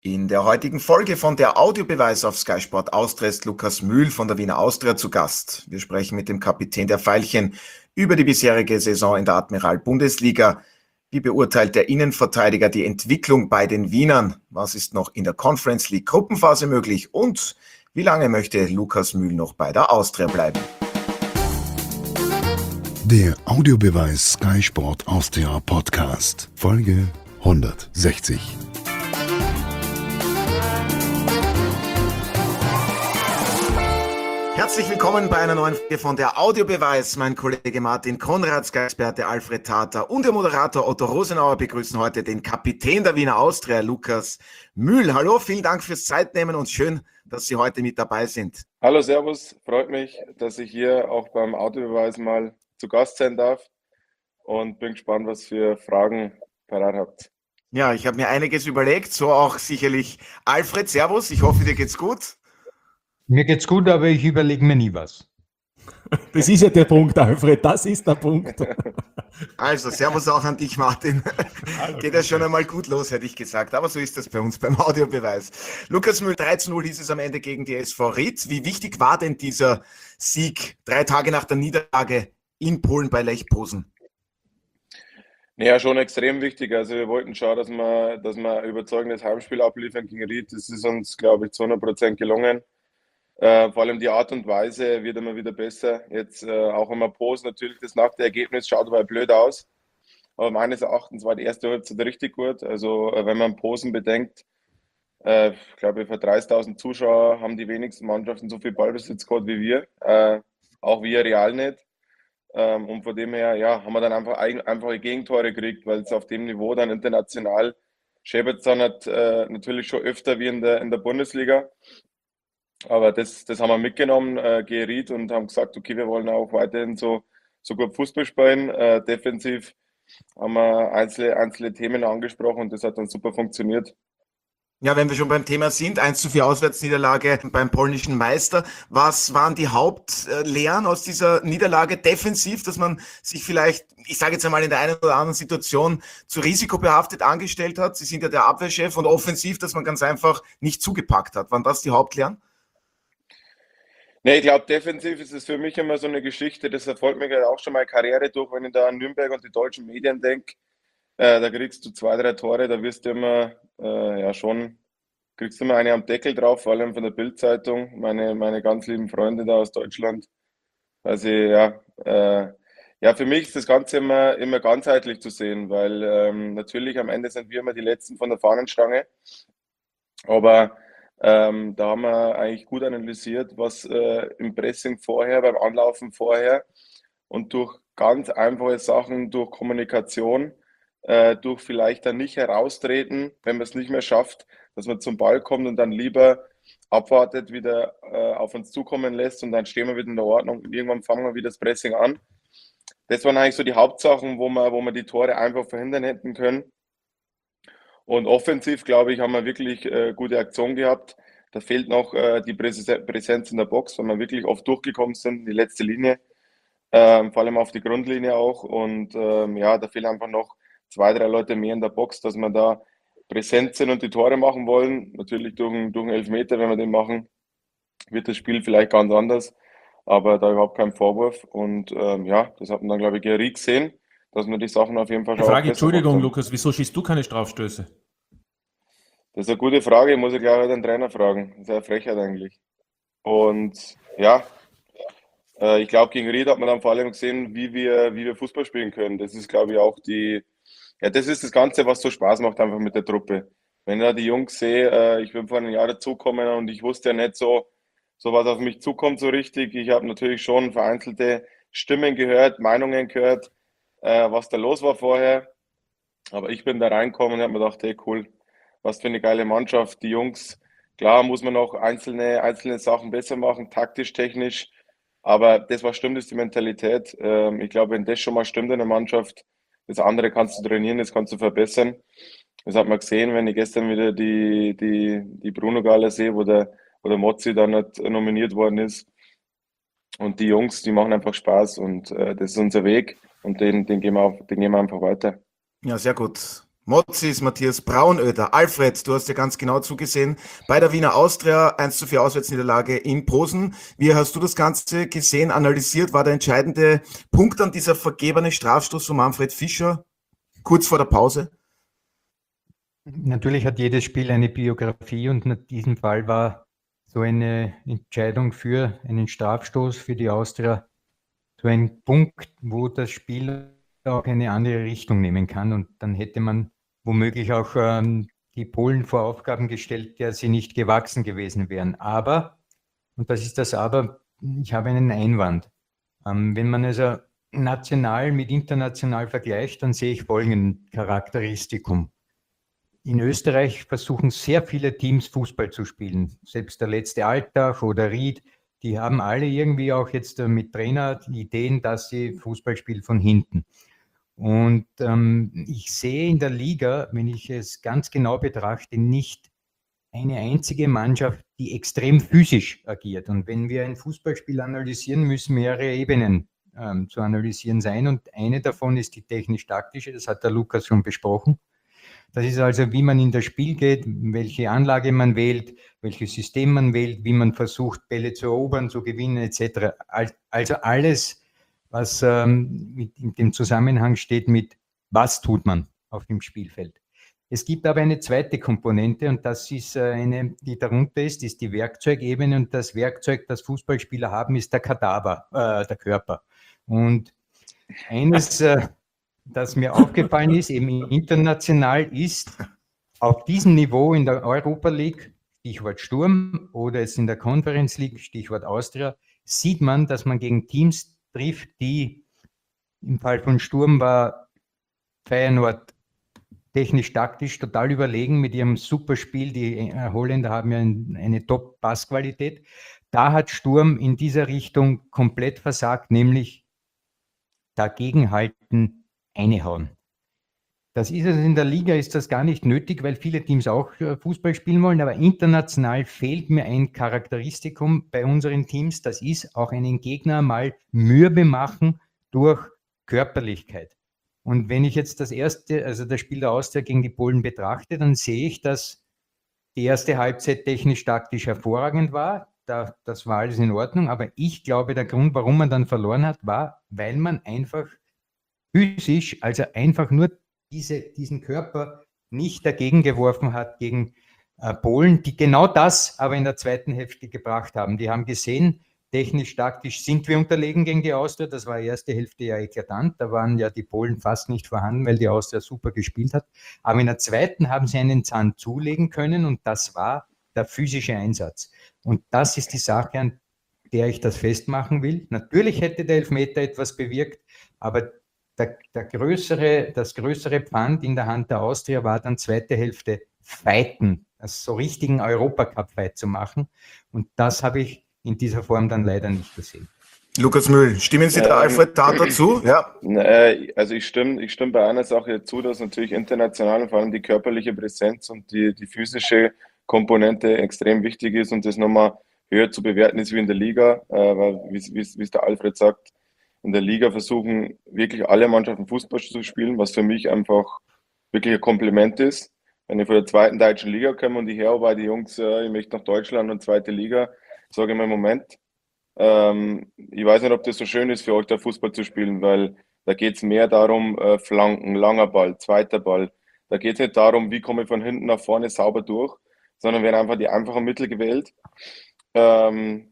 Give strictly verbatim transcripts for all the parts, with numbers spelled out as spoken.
In der heutigen Folge von der Audiobeweis auf Sky Sport Austria ist Lukas Mühl von der Wiener Austria zu Gast. Wir sprechen mit dem Kapitän der Veilchen über die bisherige Saison in der Admiral-Bundesliga. Wie beurteilt der Innenverteidiger die Entwicklung bei den Wienern? Was ist noch in der Conference League Gruppenphase möglich? Und wie lange möchte Lukas Mühl noch bei der Austria bleiben? Der Audiobeweis Sky Sport Austria Podcast, Folge hundertsechzig. Herzlich willkommen bei einer neuen Folge von der Audiobeweis. Mein Kollege Martin Konrad, Sky-Experte Alfred Tater und der Moderator Otto Rosenauer begrüßen heute den Kapitän der Wiener Austria, Lukas Mühl. Hallo, vielen Dank fürs Zeitnehmen und schön, dass Sie heute mit dabei sind. Hallo, servus. Freut mich, dass ich hier auch beim Audiobeweis mal zu Gast sein darf und bin gespannt, was für Fragen parat habt. Ja, ich habe mir einiges überlegt, so auch sicherlich Alfred. Servus, ich hoffe, dir geht's gut. Mir geht's gut, aber ich überlege mir nie was. Das ist ja der Punkt, Alfred, das ist der Punkt. Also, Servus auch an dich, Martin. Geht ja schon einmal gut los, hätte ich gesagt. Aber so ist das bei uns beim Audiobeweis. Lukas Mühl, drei zu null hieß es am Ende gegen die S V Ried. Wie wichtig war denn dieser Sieg drei Tage nach der Niederlage in Polen bei Lech Posen? Naja, schon extrem wichtig. Also wir wollten schauen, dass wir, dass wir ein überzeugendes Heimspiel abliefern gegen Ried. Das ist uns, glaube ich, zu hundert Prozent gelungen. Äh, vor allem die Art und Weise wird immer wieder besser. Jetzt äh, auch immer Posen, natürlich das nackte Ergebnis schaut aber blöd aus. Aber meines Erachtens war die erste Halbzeit richtig gut. Also äh, wenn man Posen bedenkt, äh, ich glaube für dreißigtausend Zuschauer haben die wenigsten Mannschaften so viel Ballbesitz gehabt wie wir. Äh, auch wir Real nicht. Ähm, und von dem her ja, haben wir dann einfach ein, einfache Gegentore gekriegt, weil es auf dem Niveau dann international scheppert dann hat, äh, natürlich schon öfter wie in der, in der Bundesliga. Aber das, das haben wir mitgenommen, äh, gegen Ried und haben gesagt, okay, wir wollen auch weiterhin so, so gut Fußball spielen. Äh, defensiv haben wir einzelne, einzelne Themen angesprochen und das hat dann super funktioniert. Ja, wenn wir schon beim Thema sind, eins zu vier Auswärtsniederlage beim polnischen Meister. Was waren die Hauptlehren aus dieser Niederlage defensiv, dass man sich vielleicht, ich sage jetzt einmal in der einen oder anderen Situation, zu risikobehaftet angestellt hat? Sie sind ja der Abwehrchef, und offensiv, dass man ganz einfach nicht zugepackt hat. Waren das die Hauptlehren? Nee, ich glaube, defensiv ist es für mich immer so eine Geschichte, das erfolgt mir ja auch schon mal Karriere durch, wenn ich da an Nürnberg und die deutschen Medien denke. Äh, da kriegst du zwei, drei Tore, da wirst du immer, äh, ja schon, kriegst du immer eine am Deckel drauf, vor allem von der Bild-Zeitung, meine, meine ganz lieben Freunde da aus Deutschland. Also ja, äh, ja, für mich ist das Ganze immer, immer ganzheitlich zu sehen, weil ähm, natürlich am Ende sind wir immer die Letzten von der Fahnenstange, aber ähm, da haben wir eigentlich gut analysiert, was äh, im Pressing vorher, beim Anlaufen vorher und durch ganz einfache Sachen, durch Kommunikation, äh, durch vielleicht dann nicht heraustreten, wenn man es nicht mehr schafft, dass man zum Ball kommt und dann lieber abwartet, wieder äh, auf uns zukommen lässt und dann stehen wir wieder in der Ordnung und irgendwann fangen wir wieder das Pressing an. Das waren eigentlich so die Hauptsachen, wo wir, wo wir die Tore einfach verhindern hätten können. Und offensiv, glaube ich, haben wir wirklich äh, gute Aktion gehabt. Da fehlt noch äh, die Präsenz in der Box, weil wir wirklich oft durchgekommen sind, die letzte Linie, ähm, vor allem auf die Grundlinie auch. Und ähm, ja, da fehlen einfach noch zwei, drei Leute mehr in der Box, dass wir da präsent sind und die Tore machen wollen. Natürlich durch, durch einen Elfmeter, wenn wir den machen, wird das Spiel vielleicht ganz anders. Aber da überhaupt kein Vorwurf. Und ähm, ja, das hat man dann, glaube ich, Ried gesehen, dass man die Sachen auf jeden Fall schon Frage, Entschuldigung, Lukas, wieso schießt du keine Strafstöße? Das ist eine gute Frage, muss ich gleich den Trainer fragen. Das ist eine Frechheit eigentlich. Und ja, äh, ich glaube, gegen Ried hat man dann vor allem gesehen, wie wir, wie wir Fußball spielen können. Das ist, glaube ich, auch die, ja, das ist das Ganze, was so Spaß macht einfach mit der Truppe. Wenn ich da die Jungs sehe, äh, ich bin vor einem Jahr dazugekommen und ich wusste ja nicht so, so was auf mich zukommt so richtig. Ich habe natürlich schon vereinzelte Stimmen gehört, Meinungen gehört, äh, was da los war vorher. Aber ich bin da reingekommen und habe mir gedacht, hey cool, was für eine geile Mannschaft. Die Jungs, klar muss man noch einzelne, einzelne Sachen besser machen, taktisch, technisch. Aber das, was stimmt, ist die Mentalität. Ähm, ich glaube, wenn das schon mal stimmt in der Mannschaft, das andere kannst du trainieren, das kannst du verbessern. Das hat man gesehen, wenn ich gestern wieder die, die, die Bruno-Gala sehe, wo der, wo der Mozzi dann nicht nominiert worden ist. Und die Jungs, die machen einfach Spaß und äh, das ist unser Weg und den, den, gehen wir auf, den gehen wir einfach weiter. Ja, sehr gut. Mozis, Matthias Braunöder. Alfred, du hast ja ganz genau zugesehen bei der Wiener Austria, eins zu vier Auswärtsniederlage in Posen. Wie hast du das Ganze gesehen, analysiert? War der entscheidende Punkt dann dieser vergebene Strafstoß von Manfred Fischer kurz vor der Pause? Natürlich hat jedes Spiel eine Biografie und in diesem Fall war so eine Entscheidung für einen Strafstoß für die Austria so ein Punkt, wo das Spiel auch eine andere Richtung nehmen kann. Und dann hätte man womöglich auch ähm, die Polen vor Aufgaben gestellt, der sie nicht gewachsen gewesen wären. Aber, und das ist das Aber, ich habe einen Einwand. Ähm, wenn man also national mit international vergleicht, dann sehe ich folgenden Charakteristikum. In Österreich versuchen sehr viele Teams Fußball zu spielen. Selbst der letzte Altach oder Ried, die haben alle irgendwie auch jetzt mit Trainer Ideen, dass sie Fußball spielen von hinten. Und ähm, ich sehe in der Liga, wenn ich es ganz genau betrachte, nicht eine einzige Mannschaft, die extrem physisch agiert. Und wenn wir ein Fußballspiel analysieren, müssen mehrere Ebenen ähm, zu analysieren sein. Und eine davon ist die technisch-taktische, das hat der Lukas schon besprochen. Das ist also, wie man in das Spiel geht, welche Anlage man wählt, welches System man wählt, wie man versucht, Bälle zu erobern, zu gewinnen, et cetera. Also alles, was ähm, mit, in dem Zusammenhang steht mit, was tut man auf dem Spielfeld. Es gibt aber eine zweite Komponente und das ist äh, eine, die darunter ist, ist die Werkzeugebene und das Werkzeug, das Fußballspieler haben, ist der Kadaver, äh, der Körper. Und eines... Äh, das mir aufgefallen ist, eben international, ist auf diesem Niveau in der Europa League, Stichwort Sturm, oder jetzt in der Conference League, Stichwort Austria, sieht man, dass man gegen Teams trifft, die im Fall von Sturm war Feyenoord technisch-taktisch total überlegen mit ihrem Superspiel. Die Holländer haben ja eine Top-Passqualität. Da hat Sturm in dieser Richtung komplett versagt, nämlich dagegenhalten, einhauen. Das ist es in der Liga, ist das gar nicht nötig, weil viele Teams auch Fußball spielen wollen, aber international fehlt mir ein Charakteristikum bei unseren Teams, das ist auch einen Gegner mal mürbe machen durch Körperlichkeit. Und wenn ich jetzt das erste, also das Spiel der Austria gegen die Polen betrachte, dann sehe ich, dass die erste Halbzeit technisch-taktisch hervorragend war. Da, das war alles in Ordnung, aber ich glaube, der Grund, warum man dann verloren hat, war, weil man einfach physisch, also einfach nur diese, diesen Körper nicht dagegen geworfen hat gegen äh, Polen, die genau das aber in der zweiten Hälfte gebracht haben. Die haben gesehen, technisch, taktisch sind wir unterlegen gegen die Austria. Das war die erste Hälfte ja eklatant. Da waren ja die Polen fast nicht vorhanden, weil die Austria super gespielt hat. Aber in der zweiten haben sie einen Zahn zulegen können und das war der physische Einsatz. Und das ist die Sache, an der ich das festmachen will. Natürlich hätte der Elfmeter etwas bewirkt, aber Der, der größere, das größere Pfand in der Hand der Austria war dann zweite Hälfte Fighten, also so richtigen Europacup-Fight zu machen. Und das habe ich in dieser Form dann leider nicht gesehen. Lukas Mühl, stimmen Sie der ähm, Alfred Tat dazu? Ja. Also ich stimme, ich stimme bei einer Sache zu, dass natürlich international und vor allem die körperliche Präsenz und die, die physische Komponente extrem wichtig ist und das nochmal höher zu bewerten ist wie in der Liga, äh, weil wie es der Alfred sagt, in der Liga versuchen wirklich alle Mannschaften Fußball zu spielen, was für mich einfach wirklich ein Kompliment ist. Wenn ich von der zweiten deutschen Liga komme und ich höre bei die Jungs, äh, ich möchte nach Deutschland und zweite Liga, sage ich mir, Moment, ähm, ich weiß nicht, ob das so schön ist für euch, da Fußball zu spielen, weil da geht es mehr darum, äh, Flanken, langer Ball, zweiter Ball. Da geht es nicht darum, wie komme ich von hinten nach vorne sauber durch, sondern werden einfach die einfachen Mittel gewählt. Ähm,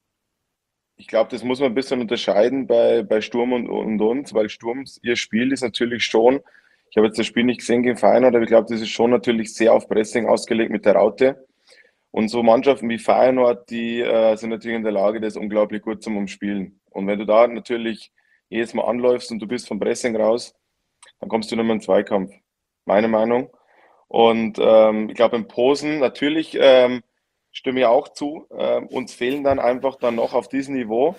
Ich glaube, das muss man ein bisschen unterscheiden bei, bei Sturm und, und uns, weil Sturm, ihr Spiel ist natürlich schon, ich habe jetzt das Spiel nicht gesehen gegen Feyenoord, aber ich glaube, das ist schon natürlich sehr auf Pressing ausgelegt mit der Raute. Und so Mannschaften wie Feyenoord, die äh, sind natürlich in der Lage, das unglaublich gut zum Umspielen. Und wenn du da natürlich jedes Mal anläufst und du bist vom Pressing raus, dann kommst du nicht mehr in den Zweikampf, meine Meinung. Und ähm, ich glaube, in Posen natürlich... Ähm, stimme ich auch zu. Ähm, uns fehlen dann einfach dann noch auf diesem Niveau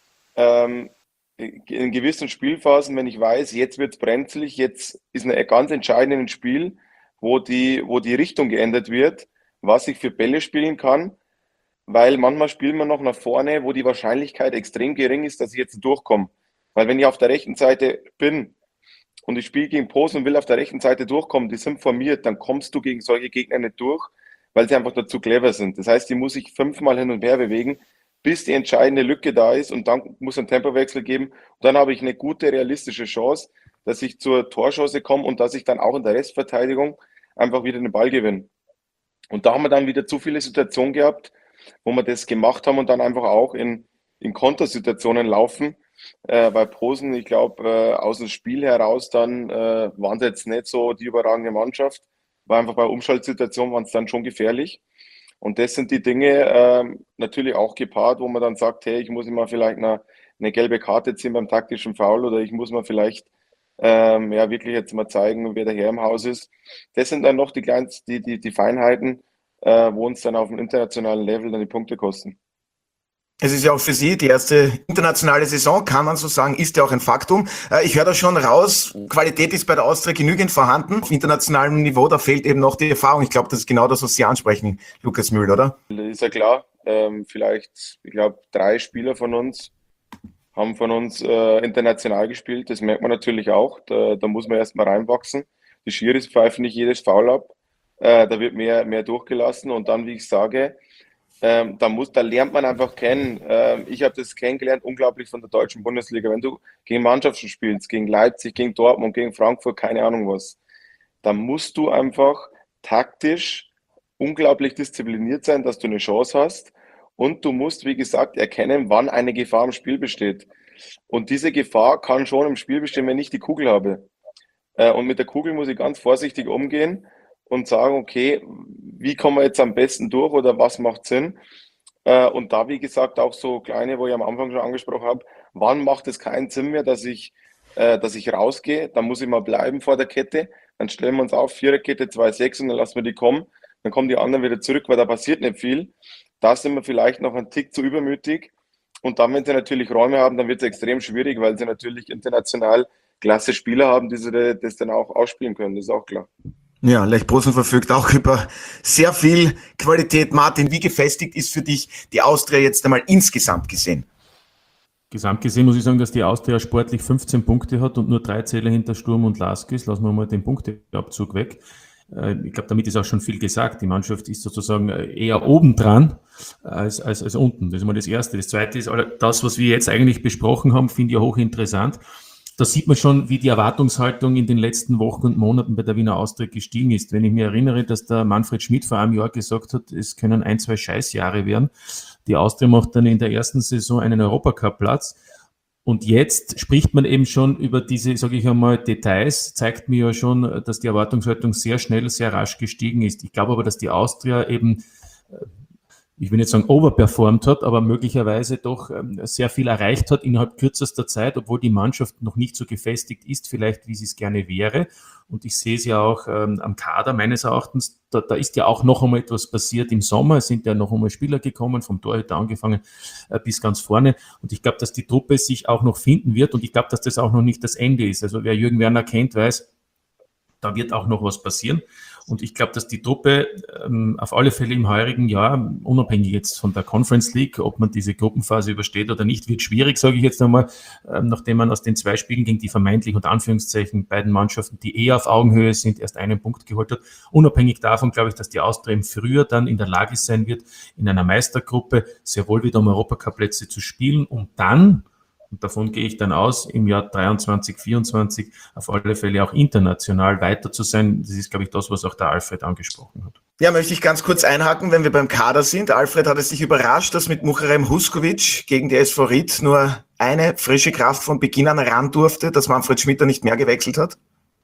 ähm, in gewissen Spielphasen, wenn ich weiß, jetzt wird es brenzlig, jetzt ist ein ganz entscheidendes Spiel, wo die, wo die Richtung geändert wird, was ich für Bälle spielen kann, weil manchmal spielen wir noch nach vorne, wo die Wahrscheinlichkeit extrem gering ist, dass ich jetzt durchkomme. Weil wenn ich auf der rechten Seite bin und ich spiele gegen Posen und will auf der rechten Seite durchkommen, die sind formiert, dann kommst du gegen solche Gegner nicht durch, weil sie einfach dazu clever sind. Das heißt, die muss ich fünfmal hin und her bewegen, bis die entscheidende Lücke da ist und dann muss es einen Tempowechsel geben. Und dann habe ich eine gute, realistische Chance, dass ich zur Torchance komme und dass ich dann auch in der Restverteidigung einfach wieder den Ball gewinne. Und da haben wir dann wieder zu viele Situationen gehabt, wo wir das gemacht haben und dann einfach auch in, in Kontersituationen laufen, äh, weil Posen, ich glaube, äh, aus dem Spiel heraus dann äh, waren sie jetzt nicht so die überragende Mannschaft, war einfach bei Umschaltsituationen waren es dann schon gefährlich. Und das sind die Dinge äh, natürlich auch gepaart, wo man dann sagt, hey, ich muss mir vielleicht eine, eine gelbe Karte ziehen beim taktischen Foul oder ich muss mir vielleicht ähm, ja wirklich jetzt mal zeigen, wer der Herr im Haus ist. Das sind dann noch die kleinsten, die, die, die Feinheiten, äh, wo uns dann auf dem internationalen Level dann die Punkte kosten. Es ist ja auch für Sie die erste internationale Saison, kann man so sagen, ist ja auch ein Faktum. Ich höre da schon raus, Qualität ist bei der Austria genügend vorhanden. Auf internationalem Niveau, da fehlt eben noch die Erfahrung. Ich glaube, das ist genau das, was Sie ansprechen, Lukas Mühl, oder? Ist ja klar. Ähm, vielleicht, ich glaube, drei Spieler von uns haben von uns äh, international gespielt. Das merkt man natürlich auch. Da, da muss man erstmal reinwachsen. Die Schiris pfeifen nicht jedes Foul ab. Äh, da wird mehr, mehr durchgelassen. Und dann, wie ich sage, Ähm, da, muss, da lernt man einfach kennen. Ähm, ich habe das kennengelernt, unglaublich von der deutschen Bundesliga. Wenn du gegen Mannschaften spielst, gegen Leipzig, gegen Dortmund, gegen Frankfurt, keine Ahnung was, dann musst du einfach taktisch unglaublich diszipliniert sein, dass du eine Chance hast. Und du musst, wie gesagt, erkennen, wann eine Gefahr im Spiel besteht. Und diese Gefahr kann schon im Spiel bestehen, wenn ich die Kugel habe. Äh, und mit der Kugel muss ich ganz vorsichtig umgehen und sagen, okay, wie kommen wir jetzt am besten durch oder was macht Sinn? Äh, und da, wie gesagt, auch so kleine, wo ich am Anfang schon angesprochen habe, wann macht es keinen Sinn mehr, dass ich, äh, dass ich rausgehe? Dann muss ich mal bleiben vor der Kette. Dann stellen wir uns auf, Viererkette, zwei sechs und dann lassen wir die kommen. Dann kommen die anderen wieder zurück, weil da passiert nicht viel. Da sind wir vielleicht noch einen Tick zu übermütig. Und dann, wenn sie natürlich Räume haben, dann wird es extrem schwierig, weil sie natürlich international klasse Spieler haben, die sie das dann auch ausspielen können. Das ist auch klar. Ja, Lech Posen verfügt auch über sehr viel Qualität. Martin, wie gefestigt ist für dich die Austria jetzt einmal insgesamt gesehen? Gesamt gesehen muss ich sagen, dass die Austria sportlich fünfzehn Punkte hat und nur drei Zähler hinter Sturm und Laskis. Lassen wir mal den Punkteabzug weg. Ich glaube, damit ist auch schon viel gesagt. Die Mannschaft ist sozusagen eher obendran als, als, als unten. Das ist mal das Erste. Das Zweite ist, das, was wir jetzt eigentlich besprochen haben, finde ich hochinteressant. Da sieht man schon, wie die Erwartungshaltung in den letzten Wochen und Monaten bei der Wiener Austria gestiegen ist. Wenn ich mir erinnere, dass der Manfred Schmidt vor einem Jahr gesagt hat, es können ein, zwei Scheißjahre werden. Die Austria macht dann in der ersten Saison einen Europacup-Platz. Und jetzt spricht man eben schon über diese, sage ich einmal, Details, zeigt mir ja schon, dass die Erwartungshaltung sehr schnell, sehr rasch gestiegen ist. Ich glaube aber, dass die Austria eben, ich will nicht sagen overperformt hat, aber möglicherweise doch sehr viel erreicht hat innerhalb kürzester Zeit, obwohl die Mannschaft noch nicht so gefestigt ist, vielleicht wie sie es gerne wäre. Und ich sehe es ja auch ähm, am Kader meines Erachtens, da, da ist ja auch noch einmal etwas passiert im Sommer. Es sind ja noch einmal Spieler gekommen, vom Torhüter angefangen äh, bis ganz vorne. Und ich glaube, dass die Truppe sich auch noch finden wird und ich glaube, dass das auch noch nicht das Ende ist. Also wer Jürgen Werner kennt, weiß, da wird auch noch was passieren. Und ich glaube, dass die Truppe ähm, auf alle Fälle im heurigen Jahr, unabhängig jetzt von der Conference League, ob man diese Gruppenphase übersteht oder nicht, wird schwierig, sage ich jetzt einmal, ähm, nachdem man aus den zwei Spielen gegen die vermeintlich unter Anführungszeichen beiden Mannschaften, die eher auf Augenhöhe sind, erst einen Punkt geholt hat. Unabhängig davon glaube ich, dass die Austria im Frühjahr dann in der Lage sein wird, in einer Meistergruppe sehr wohl wieder um Europacup-Plätze zu spielen, um dann, und davon gehe ich dann aus, im Jahr dreiundzwanzig, vierundzwanzig auf alle Fälle auch international weiter zu sein. Das ist, glaube ich, das, was auch der Alfred angesprochen hat. Ja, möchte ich ganz kurz einhaken, wenn wir beim Kader sind. Alfred, hat es dich überrascht, dass mit Muharrem Huskovic gegen die S V Ried nur eine frische Kraft von Beginn an ran durfte, dass Manfred Schmidt da nicht mehr gewechselt hat?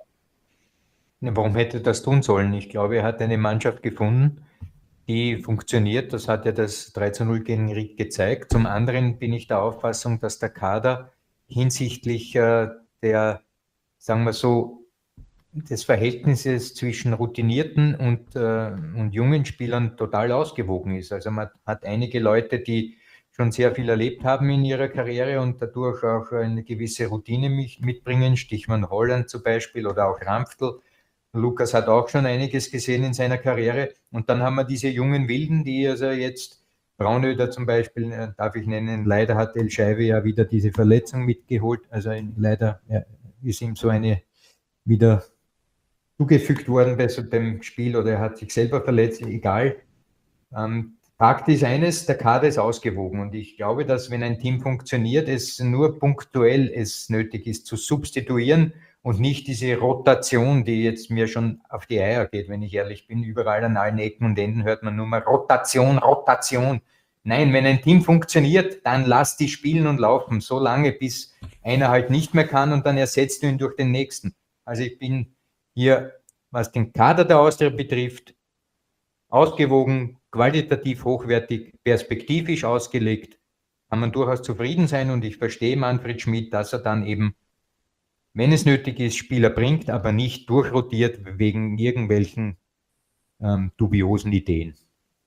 Warum hätte er das tun sollen? Ich glaube, er hat eine Mannschaft gefunden, die funktioniert. Das hat ja das drei zu null gegen Ried gezeigt. Zum anderen bin ich der Auffassung, dass der Kader hinsichtlich äh, der, sagen wir so, des Verhältnisses zwischen routinierten und, äh, und jungen Spielern total ausgewogen ist. Also man hat einige Leute, die schon sehr viel erlebt haben in ihrer Karriere und dadurch auch eine gewisse Routine mitbringen. Stichwort Holland zum Beispiel oder auch Ramftl. Lukas hat auch schon einiges gesehen in seiner Karriere. Und dann haben wir diese jungen Wilden, die also jetzt, Braunöder zum Beispiel, äh, darf ich nennen, leider hat El Scheibe ja wieder diese Verletzung mitgeholt. Also leider ja, ist ihm so eine wieder zugefügt worden bei so beim Spiel oder er hat sich selber verletzt, egal. Ähm, Fakt ist eines, der Kader ist ausgewogen und ich glaube, dass wenn ein Team funktioniert, es nur punktuell es nötig ist zu substituieren und nicht diese Rotation, die jetzt mir schon auf die Eier geht, wenn ich ehrlich bin. Überall an allen Ecken und Enden hört man nur mal Rotation, Rotation. Nein, wenn ein Team funktioniert, dann lass die spielen und laufen, so lange, bis einer halt nicht mehr kann und dann ersetzt du ihn durch den nächsten. Also ich bin hier, was den Kader der Austria betrifft, ausgewogen, qualitativ hochwertig, perspektivisch ausgelegt, kann man durchaus zufrieden sein und ich verstehe Manfred Schmidt, dass er dann eben, wenn es nötig ist, Spieler bringt, aber nicht durchrotiert wegen irgendwelchen ähm, dubiosen Ideen.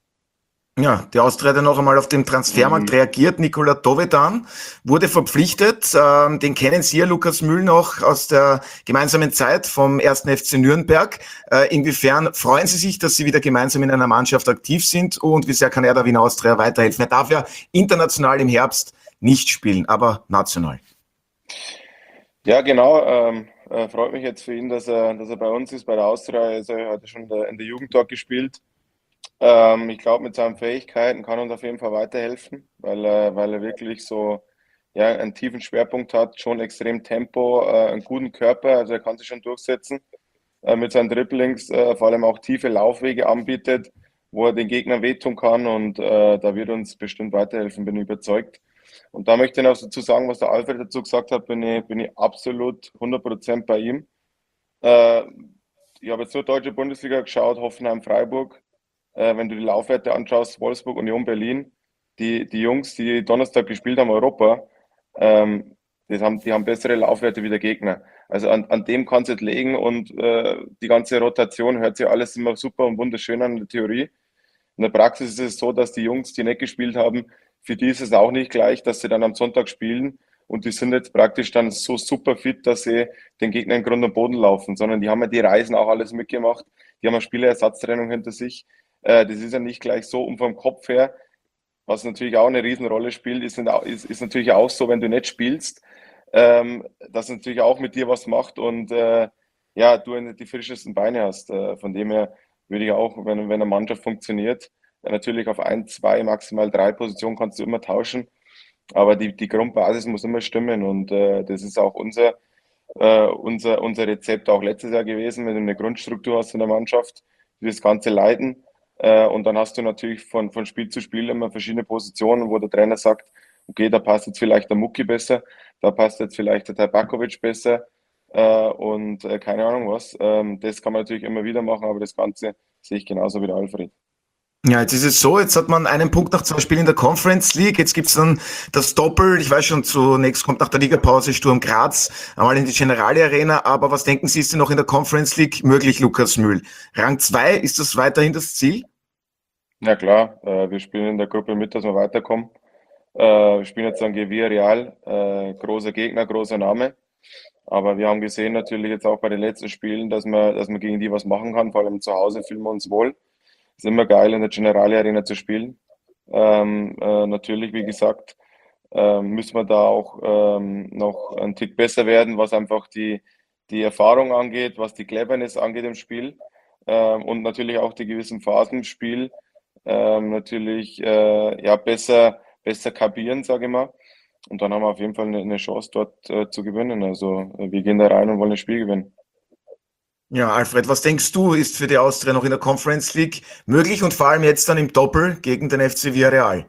Ja, die Austria hat ja noch einmal auf den Transfermarkt Mhm. reagiert. Nikola Tovedan wurde verpflichtet. Ähm, den kennen Sie ja, Lukas Mühl, noch aus der gemeinsamen Zeit vom ersten F C Nürnberg. Äh, inwiefern freuen Sie sich, dass Sie wieder gemeinsam in einer Mannschaft aktiv sind und wie sehr kann er der Wiener Austria weiterhelfen? Er darf ja international im Herbst nicht spielen, aber national. Ja, genau. Ähm, äh, freut mich jetzt für ihn, dass er, dass er bei uns ist, bei der Austria. Also, er hat schon in der, in der Jugend dort gespielt. Ähm, ich glaube, mit seinen Fähigkeiten kann er uns auf jeden Fall weiterhelfen, weil er, weil er wirklich so ja, einen tiefen Schwerpunkt hat, schon extrem Tempo, äh, einen guten Körper, also er kann sich schon durchsetzen äh, mit seinen Dribblings, äh, vor allem auch tiefe Laufwege anbietet, wo er den Gegnern wehtun kann und äh, da wird uns bestimmt weiterhelfen, bin ich überzeugt. Und da möchte ich noch dazu sagen, was der Alfred dazu gesagt hat, bin ich, bin ich absolut hundert Prozent bei ihm. Äh, ich habe jetzt nur deutsche Bundesliga geschaut, Hoffenheim, Freiburg. Äh, wenn du die Laufwerte anschaust, Wolfsburg, Union Berlin, die, die Jungs, die Donnerstag gespielt haben, Europa, ähm, die haben, die haben bessere Laufwerte wie der Gegner. Also an, an dem kann es nicht liegen und äh, die ganze Rotation hört sich alles immer super und wunderschön an in der Theorie. In der Praxis ist es so, dass die Jungs, die nicht gespielt haben, für die ist es auch nicht gleich, dass sie dann am Sonntag spielen und die sind jetzt praktisch dann so super fit, dass sie den Gegner in Grund und Boden laufen, sondern die haben ja die Reisen auch alles mitgemacht, die haben eine Spielerersatztrennung hinter sich. Äh, das ist ja nicht gleich so und vom Kopf her, was natürlich auch eine Riesenrolle spielt, ist, ist, ist natürlich auch so, wenn du nicht spielst, ähm, dass natürlich auch mit dir was macht und äh, ja, du die frischesten Beine hast. Äh, von dem her würde ich auch, wenn, wenn eine Mannschaft funktioniert, äh, natürlich auf ein, zwei, maximal drei Positionen kannst du immer tauschen, aber die, die Grundbasis muss immer stimmen und äh, das ist auch unser, äh, unser, unser Rezept auch letztes Jahr gewesen, wenn du eine Grundstruktur hast in der Mannschaft, die das Ganze leiten. Äh, und dann hast du natürlich von, von Spiel zu Spiel immer verschiedene Positionen, wo der Trainer sagt, okay, da passt jetzt vielleicht der Mucki besser, da passt jetzt vielleicht der Tabakovic besser äh, und äh, keine Ahnung was. Ähm, das kann man natürlich immer wieder machen, aber das Ganze sehe ich genauso wie der Alfred. Ja, jetzt ist es so, jetzt hat man einen Punkt nach zwei Spielen in der Conference League, jetzt gibt's dann das Doppel, ich weiß schon, zunächst kommt nach der Ligapause Sturm Graz einmal in die Generali Arena, aber was denken Sie, ist denn noch in der Conference League möglich, Lukas Mühl? Rang zwei, ist das weiterhin das Ziel? Ja klar, äh, wir spielen in der Gruppe mit, dass wir weiterkommen. Äh, wir spielen jetzt gegen Villarreal, äh, großer Gegner, großer Name. Aber wir haben gesehen natürlich jetzt auch bei den letzten Spielen, dass man, dass man gegen die was machen kann. Vor allem zu Hause fühlen wir uns wohl. Es ist immer geil, in der Generali Arena zu spielen. Ähm, äh, natürlich, wie gesagt, äh, müssen wir da auch ähm, noch einen Tick besser werden, was einfach die, die Erfahrung angeht, was die Cleverness angeht im Spiel ähm, und natürlich auch die gewissen Phasen im Spiel ähm, natürlich äh, ja, besser, besser kapieren, sage ich mal. Und dann haben wir auf jeden Fall eine, eine Chance dort äh, zu gewinnen. Also äh, wir gehen da rein und wollen das Spiel gewinnen. Ja, Alfred, was denkst du, ist für die Austria noch in der Conference League möglich und vor allem jetzt dann im Doppel gegen den F C Villarreal?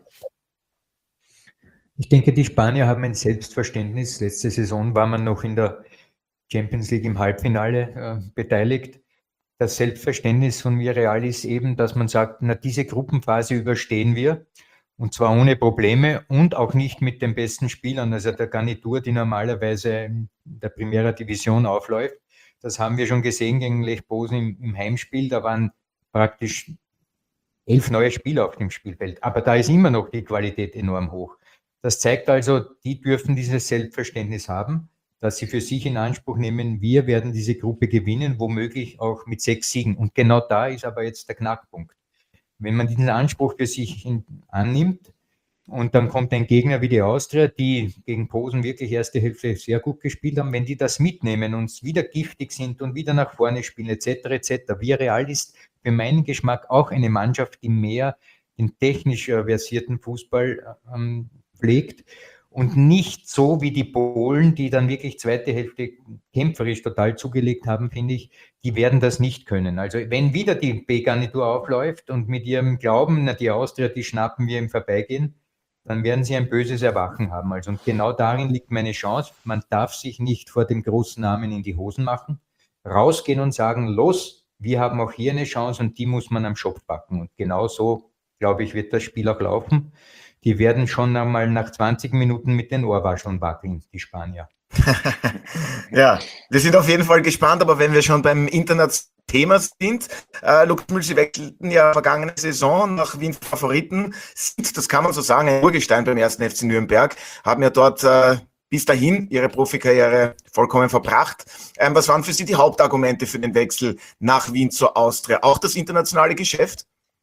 Ich denke, die Spanier haben ein Selbstverständnis. Letzte Saison war man noch in der Champions League im Halbfinale äh, beteiligt. Das Selbstverständnis von Villarreal ist eben, dass man sagt, na, diese Gruppenphase überstehen wir und zwar ohne Probleme und auch nicht mit den besten Spielern, also der Garnitur, die normalerweise in der Primera Division aufläuft. Das haben wir schon gesehen gegen Lech Posen im, im Heimspiel. Da waren praktisch elf neue Spieler auf dem Spielfeld. Aber da ist immer noch die Qualität enorm hoch. Das zeigt also, die dürfen dieses Selbstverständnis haben, dass sie für sich in Anspruch nehmen, wir werden diese Gruppe gewinnen, womöglich auch mit sechs Siegen. Und genau da ist aber jetzt der Knackpunkt. Wenn man diesen Anspruch für sich in, annimmt, Und dann kommt ein Gegner wie die Austria, die gegen Posen wirklich erste Hälfte sehr gut gespielt haben. Wenn die das mitnehmen und wieder giftig sind und wieder nach vorne spielen, et cetera et cetera. Villarreal ist für meinen Geschmack auch eine Mannschaft, die mehr den technisch versierten Fußball ähm, pflegt und nicht so wie die Polen, die dann wirklich zweite Hälfte kämpferisch total zugelegt haben, finde ich, die werden das nicht können. Also wenn wieder die B-Garnitur aufläuft und mit ihrem Glauben, na die Austria, die schnappen wir im Vorbeigehen, dann werden sie ein böses Erwachen haben. Also und genau darin liegt meine Chance. Man darf sich nicht vor dem großen Namen in die Hosen machen, rausgehen und sagen, los, wir haben auch hier eine Chance und die muss man am Schopf packen. Und genau so, glaube ich, wird das Spiel auch laufen. Die werden schon einmal nach zwanzig Minuten mit den Ohrwascheln wackeln, die Spanier. Ja, wir sind auf jeden Fall gespannt, aber wenn wir schon beim internationalen Thema sind, äh, Lukas Mühl, Sie wechselten ja vergangene Saison nach Wien Favoriten, sind, das kann man so sagen, ein Urgestein beim ersten F C Nürnberg, haben ja dort äh, bis dahin Ihre Profikarriere vollkommen verbracht. Ähm, was waren für Sie die Hauptargumente für den Wechsel nach Wien zur Austria? Auch das internationale Geschäft?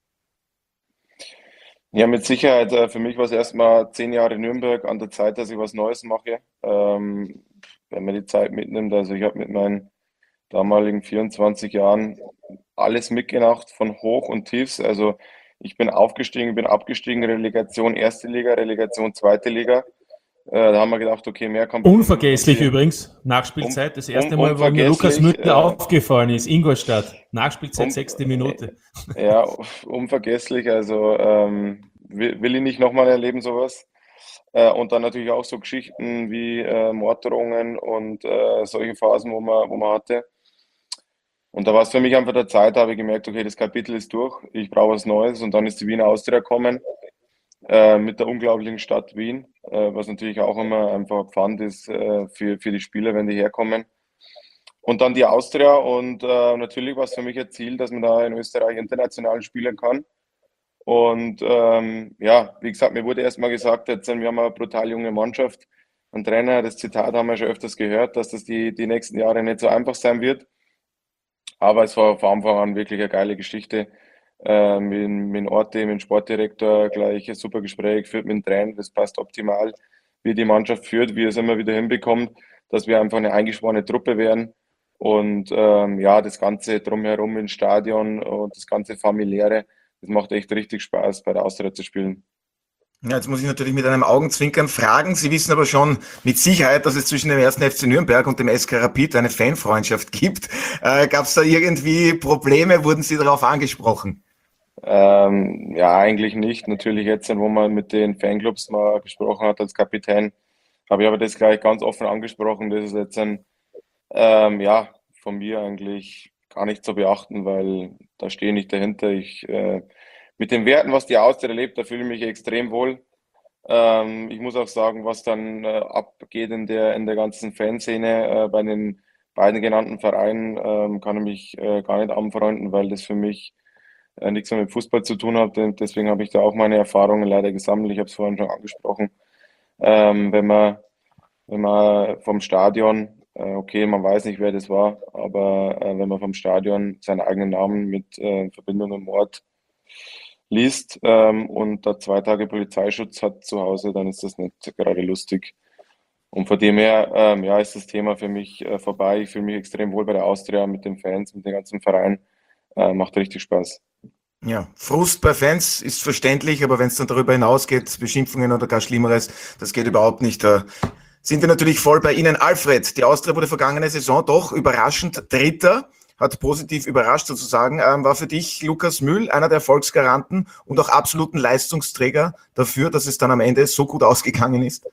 Ja, mit Sicherheit. äh, Für mich war es erstmal zehn Jahre Nürnberg an der Zeit, dass ich was Neues mache. Ähm, wenn man die Zeit mitnimmt, also ich habe mit meinen damaligen vierundzwanzig Jahren alles mitgemacht, von Hoch und Tiefs. Also ich bin aufgestiegen, bin abgestiegen, Relegation erste Liga, Relegation zweite Liga. Äh, da haben wir gedacht, okay, mehr kann Unvergesslich passieren. übrigens, Nachspielzeit, das erste un- Mal, wo mir Lukas unvergesslich, Müller äh, aufgefallen ist, Ingolstadt, Nachspielzeit, Um, sechste Minute. ja, unvergesslich. Also ähm, will, will ich nicht nochmal erleben, sowas. Äh, und dann natürlich auch so Geschichten wie äh, Morddrohungen und äh, solche Phasen, wo man, wo man hatte. Und da war es für mich einfach der Zeit, da habe ich gemerkt, okay, das Kapitel ist durch, ich brauche was Neues. Und dann ist die Wiener Austria gekommen äh, mit der unglaublichen Stadt Wien, äh, was natürlich auch immer einfach Pfand ist äh, für, für die Spieler, wenn die herkommen. Und dann die Austria und äh, natürlich war es für mich ein Ziel, dass man da in Österreich international spielen kann. Und ähm, ja, wie gesagt, mir wurde erstmal gesagt, jetzt sind wir haben eine brutal junge Mannschaft. Ein Trainer, das Zitat haben wir schon öfters gehört, dass das die, die nächsten Jahre nicht so einfach sein wird. Aber es war von Anfang an wirklich eine geile Geschichte. Äh, mit, mit dem Orte, mit dem Sportdirektor gleich ein super Gespräch geführt mit dem Trainer. Das passt optimal, wie die Mannschaft führt, wie er es immer wieder hinbekommt, dass wir einfach eine eingeschworene Truppe werden. Und ähm, ja, das Ganze drumherum im Stadion und das ganze Familiäre, das macht echt richtig Spaß, bei der Austria zu spielen. Ja, jetzt muss ich natürlich mit einem Augenzwinkern fragen. Sie wissen aber schon mit Sicherheit, dass es zwischen dem ersten F C Nürnberg und dem S K Rapid eine Fanfreundschaft gibt. Äh, Gab es da irgendwie Probleme? Wurden Sie darauf angesprochen? Ähm, ja, eigentlich nicht. Natürlich jetzt, wo man mit den Fanclubs mal gesprochen hat als Kapitän, habe ich aber das gleich ganz offen angesprochen. Das ist jetzt ein, ähm, ja, von mir eigentlich gar nicht zu beachten, weil da stehe ich nicht dahinter. Ich, äh, mit den Werten, was die Austria lebt, da fühle ich mich extrem wohl. Ähm, ich muss auch sagen, was dann äh, abgeht in der, in der ganzen Fanszene äh, bei den beiden genannten Vereinen, ähm, kann ich mich äh, gar nicht anfreunden, weil das für mich äh, nichts mehr mit Fußball zu tun hat. Und deswegen habe ich da auch meine Erfahrungen leider gesammelt. Ich habe es vorhin schon angesprochen. Ähm, wenn man, wenn man vom Stadion, äh, okay, man weiß nicht, wer das war, aber äh, wenn man vom Stadion seinen eigenen Namen mit äh, Verbindung im Ort liest ähm, und da zwei Tage Polizeischutz hat zu Hause, dann ist das nicht gerade lustig. Und von dem her, ähm, ja, ist das Thema für mich äh, vorbei. Ich fühle mich extrem wohl bei der Austria, mit den Fans, mit dem ganzen Verein. Äh, macht richtig Spaß. Ja, Frust bei Fans ist verständlich, aber wenn es dann darüber hinausgeht, Beschimpfungen oder gar Schlimmeres, das geht überhaupt nicht. Da sind wir natürlich voll bei Ihnen. Alfred, die Austria wurde vergangene Saison doch überraschend Dritter, hat positiv überrascht sozusagen. Ähm, war für dich Lukas Mühl einer der Erfolgsgaranten und auch absoluten Leistungsträger dafür, dass es dann am Ende so gut ausgegangen ist?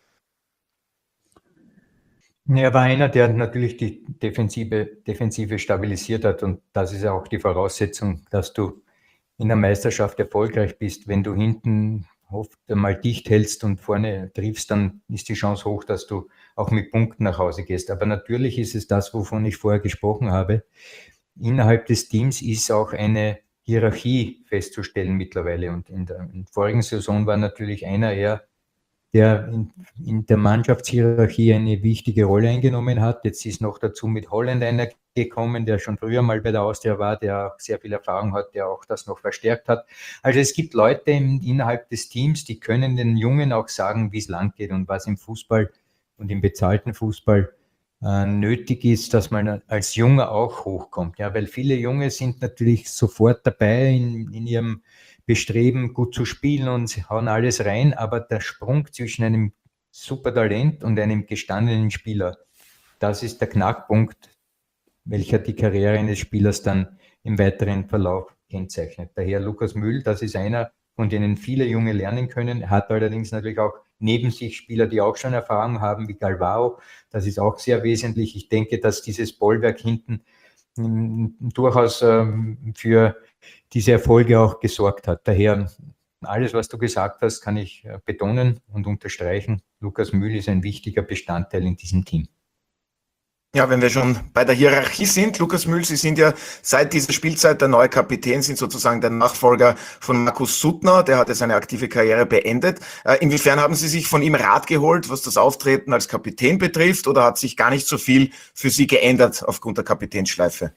Er war einer, der natürlich die Defensive, Defensive stabilisiert hat und das ist auch die Voraussetzung, dass du in der Meisterschaft erfolgreich bist. Wenn du hinten oft einmal dicht hältst und vorne triffst, dann ist die Chance hoch, dass du auch mit Punkten nach Hause gehst. Aber natürlich ist es das, wovon ich vorher gesprochen habe. Innerhalb des Teams ist auch eine Hierarchie festzustellen mittlerweile und in der, in der vorigen Saison war natürlich einer eher der in, in der Mannschaftshierarchie eine wichtige Rolle eingenommen hat. Jetzt ist noch dazu mit Holland einer gekommen, der schon früher mal bei der Austria war, der auch sehr viel Erfahrung hat, der auch das noch verstärkt hat. Also es gibt Leute im, innerhalb des Teams, die können den Jungen auch sagen, wie es lang geht und was im Fußball und im bezahlten Fußball äh, nötig ist, dass man als Junge auch hochkommt. Ja, weil viele Junge sind natürlich sofort dabei in, in ihrem Bestreben, gut zu spielen und sie hauen alles rein, aber der Sprung zwischen einem Supertalent und einem gestandenen Spieler, das ist der Knackpunkt, welcher die Karriere eines Spielers dann im weiteren Verlauf kennzeichnet. Daher Lukas Mühl, das ist einer, von denen viele Junge lernen können, hat allerdings natürlich auch neben sich Spieler, die auch schon Erfahrung haben, wie Galvao. Das ist auch sehr wesentlich. Ich denke, dass dieses Bollwerk hinten m, durchaus ähm, für diese Erfolge auch gesorgt hat. Daher alles, was du gesagt hast, kann ich betonen und unterstreichen. Lukas Mühl ist ein wichtiger Bestandteil in diesem Team. Ja, wenn wir schon bei der Hierarchie sind, Lukas Mühl, Sie sind ja seit dieser Spielzeit der neue Kapitän, sind sozusagen der Nachfolger von Markus Suttner, der hatte seine aktive Karriere beendet. Inwiefern haben Sie sich von ihm Rat geholt, was das Auftreten als Kapitän betrifft, oder hat sich gar nicht so viel für Sie geändert aufgrund der Kapitänsschleife?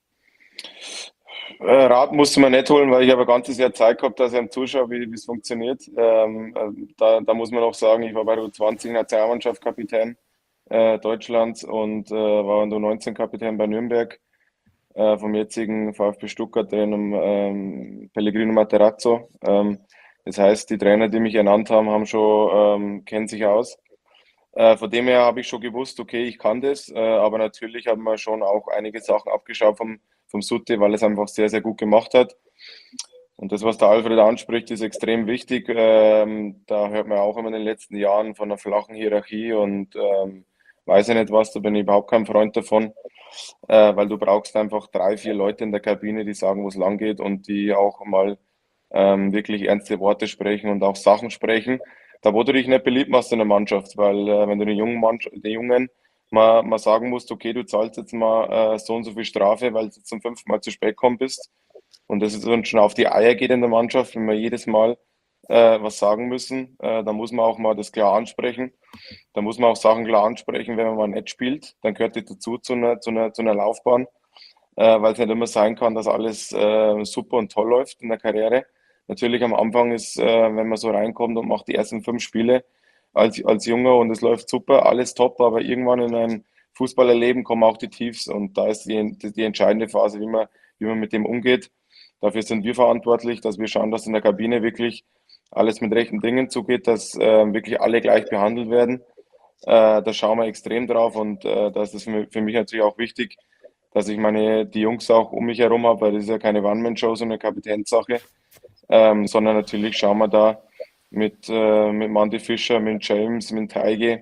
Rat musste man nicht holen, weil ich habe ein ganzes Jahr Zeit gehabt, dass ich ihm zuschaue, wie es funktioniert. Ähm, da, da muss man auch sagen, ich war bei der U zwanzig Nationalmannschaft Kapitän äh, Deutschlands und äh, war in der U neunzehn Kapitän bei Nürnberg äh, vom jetzigen VfB Stuttgart Trainer ähm, Pellegrino Materazzo. Ähm, das heißt, die Trainer, die mich ernannt haben, haben schon ähm, kennen sich aus. Äh, von dem her habe ich schon gewusst, okay, ich kann das, äh, aber natürlich haben wir schon auch einige Sachen abgeschaut vom vom Sutte, weil es einfach sehr, sehr gut gemacht hat. Und das, was der Alfred anspricht, ist extrem wichtig. Ähm, da hört man auch immer in den letzten Jahren von einer flachen Hierarchie und ähm, weiß ich nicht was, da bin ich überhaupt kein Freund davon, äh, weil du brauchst einfach drei, vier Leute in der Kabine, die sagen, wo es lang geht und die auch mal ähm, wirklich ernste Worte sprechen und auch Sachen sprechen. Da wo du dich nicht beliebt machst in der Mannschaft, weil äh, wenn du den jungen, Mann, den Jungen mal, mal sagen musst, okay, du zahlst jetzt mal äh, so und so viel Strafe, weil du zum fünften Mal zu spät gekommen bist. Und das ist uns schon auf die Eier geht in der Mannschaft, wenn wir jedes Mal äh, was sagen müssen, äh, dann muss man auch mal das klar ansprechen. Da muss man auch Sachen klar ansprechen, wenn man mal nicht spielt, dann gehört das dazu zu einer, zu einer, zu einer Laufbahn, äh, weil es nicht immer sein kann, dass alles äh, super und toll läuft in der Karriere. Natürlich am Anfang ist, äh, wenn man so reinkommt und macht die ersten fünf Spiele, als, als Junger und es läuft super, alles top, aber irgendwann in ein Fußballerleben kommen auch die Tiefs und da ist die, die, die entscheidende Phase, wie man, wie man mit dem umgeht. Dafür sind wir verantwortlich, dass wir schauen, dass in der Kabine wirklich alles mit rechten Dingen zugeht, dass äh, wirklich alle gleich behandelt werden. Äh, da schauen wir extrem drauf und äh, das ist für, für mich natürlich auch wichtig, dass ich meine, die Jungs auch um mich herum habe, weil das ist ja keine One-Man-Show, so eine Kapitänssache, ähm, sondern natürlich schauen wir da, mit, äh, mit Mandy Fischer, mit James, mit Teige.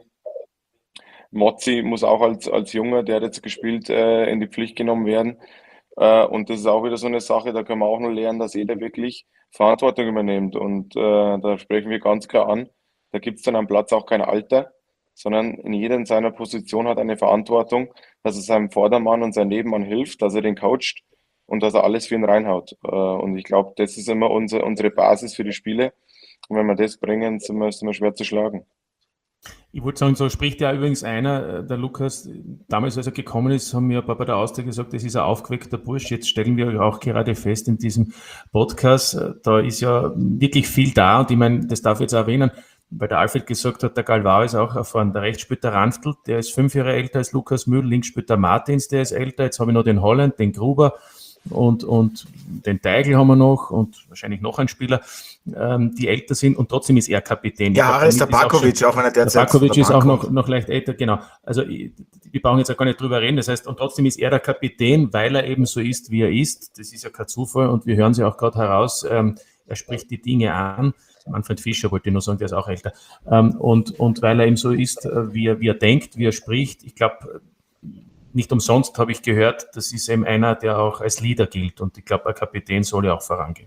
Mozzi muss auch als, als Junger, der hat jetzt gespielt, äh, in die Pflicht genommen werden. Äh, und das ist auch wieder so eine Sache, da können wir auch noch lernen, dass jeder wirklich Verantwortung übernimmt. Und äh, da sprechen wir ganz klar an, da gibt es dann am Platz auch kein Alter, sondern in jeder in seiner Position hat eine Verantwortung, dass er seinem Vordermann und seinem Nebenmann hilft, dass er den coacht und dass er alles für ihn reinhaut. Äh, und ich glaube, das ist immer unsere, unsere Basis für die Spiele. Und wenn wir das bringen, sind wir, sind wir schwer zu schlagen. Ich wollte sagen, so spricht ja übrigens einer, der Lukas, damals als er gekommen ist, haben wir ein paar bei der Austria gesagt, das ist ein aufgeweckter Bursch. Jetzt stellen wir auch gerade fest in diesem Podcast, da ist ja wirklich viel da und ich meine, das darf ich jetzt auch erwähnen, weil der Alfred gesagt hat, der Galvao ist auch erfahren. Der rechts spielt der Ranftl, der ist fünf Jahre älter als Lukas Mühl, links spielt der Martins, der ist älter, jetzt habe ich noch den Holland, den Gruber, und, und den Teigl haben wir noch und wahrscheinlich noch ein Spieler, ähm, die älter sind und trotzdem ist er Kapitän. Ja, Haris Tabakovic, auch, auch einer der Der Tabakovic ist auch noch, noch leicht älter, genau. Also ich, wir brauchen jetzt auch gar nicht drüber reden. Das heißt, und trotzdem ist er der Kapitän, weil er eben so ist, wie er ist. Das ist ja kein Zufall und wir hören sie auch gerade heraus. Ähm, er spricht die Dinge an. Manfred Fischer wollte ich nur sagen, der ist auch älter. Ähm, und, und weil er eben so ist, wie er, wie er denkt, wie er spricht, ich glaube, nicht umsonst habe ich gehört, das ist eben einer, der auch als Leader gilt. Und ich glaube, ein Kapitän soll ja auch vorangehen.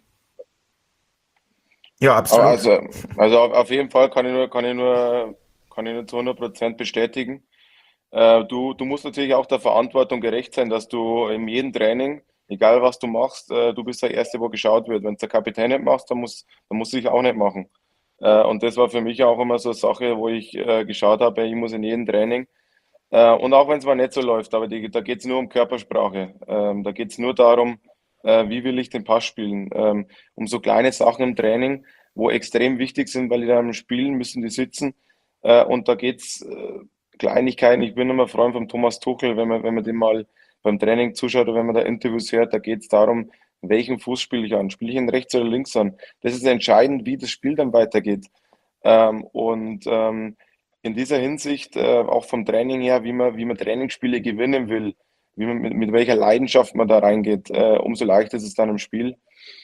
Ja, absolut. Also, also auf jeden Fall kann ich nur, kann ich nur, kann ich nur zu hundert Prozent bestätigen. Äh, du, du musst natürlich auch der Verantwortung gerecht sein, dass du in jedem Training, egal was du machst, äh, du bist der Erste, wo geschaut wird. Wenn du der Kapitän nicht machst, dann muss, dann musst du dich auch nicht machen. Äh, und das war für mich auch immer so eine Sache, wo ich äh, geschaut habe, ich muss in jedem Training, äh, und auch wenn es mal nicht so läuft, aber die, da geht es nur um Körpersprache. Ähm, da geht es nur darum, äh, wie will ich den Pass spielen. Ähm, um so kleine Sachen im Training, wo extrem wichtig sind, weil die dann spielen müssen, die sitzen. Äh, und da geht es äh, Kleinigkeiten. Ich bin immer Freund von Thomas Tuchel, wenn man, wenn man dem mal beim Training zuschaut oder wenn man da Interviews hört, da geht es darum, welchen Fuß spiele ich an? Spiele ich ihn rechts oder links an? Das ist entscheidend, wie das Spiel dann weitergeht. Ähm, und ähm, in dieser Hinsicht, äh, auch vom Training her, wie man, wie man Trainingsspiele gewinnen will, wie man mit, mit welcher Leidenschaft man da reingeht, äh, umso leichter ist es dann im Spiel.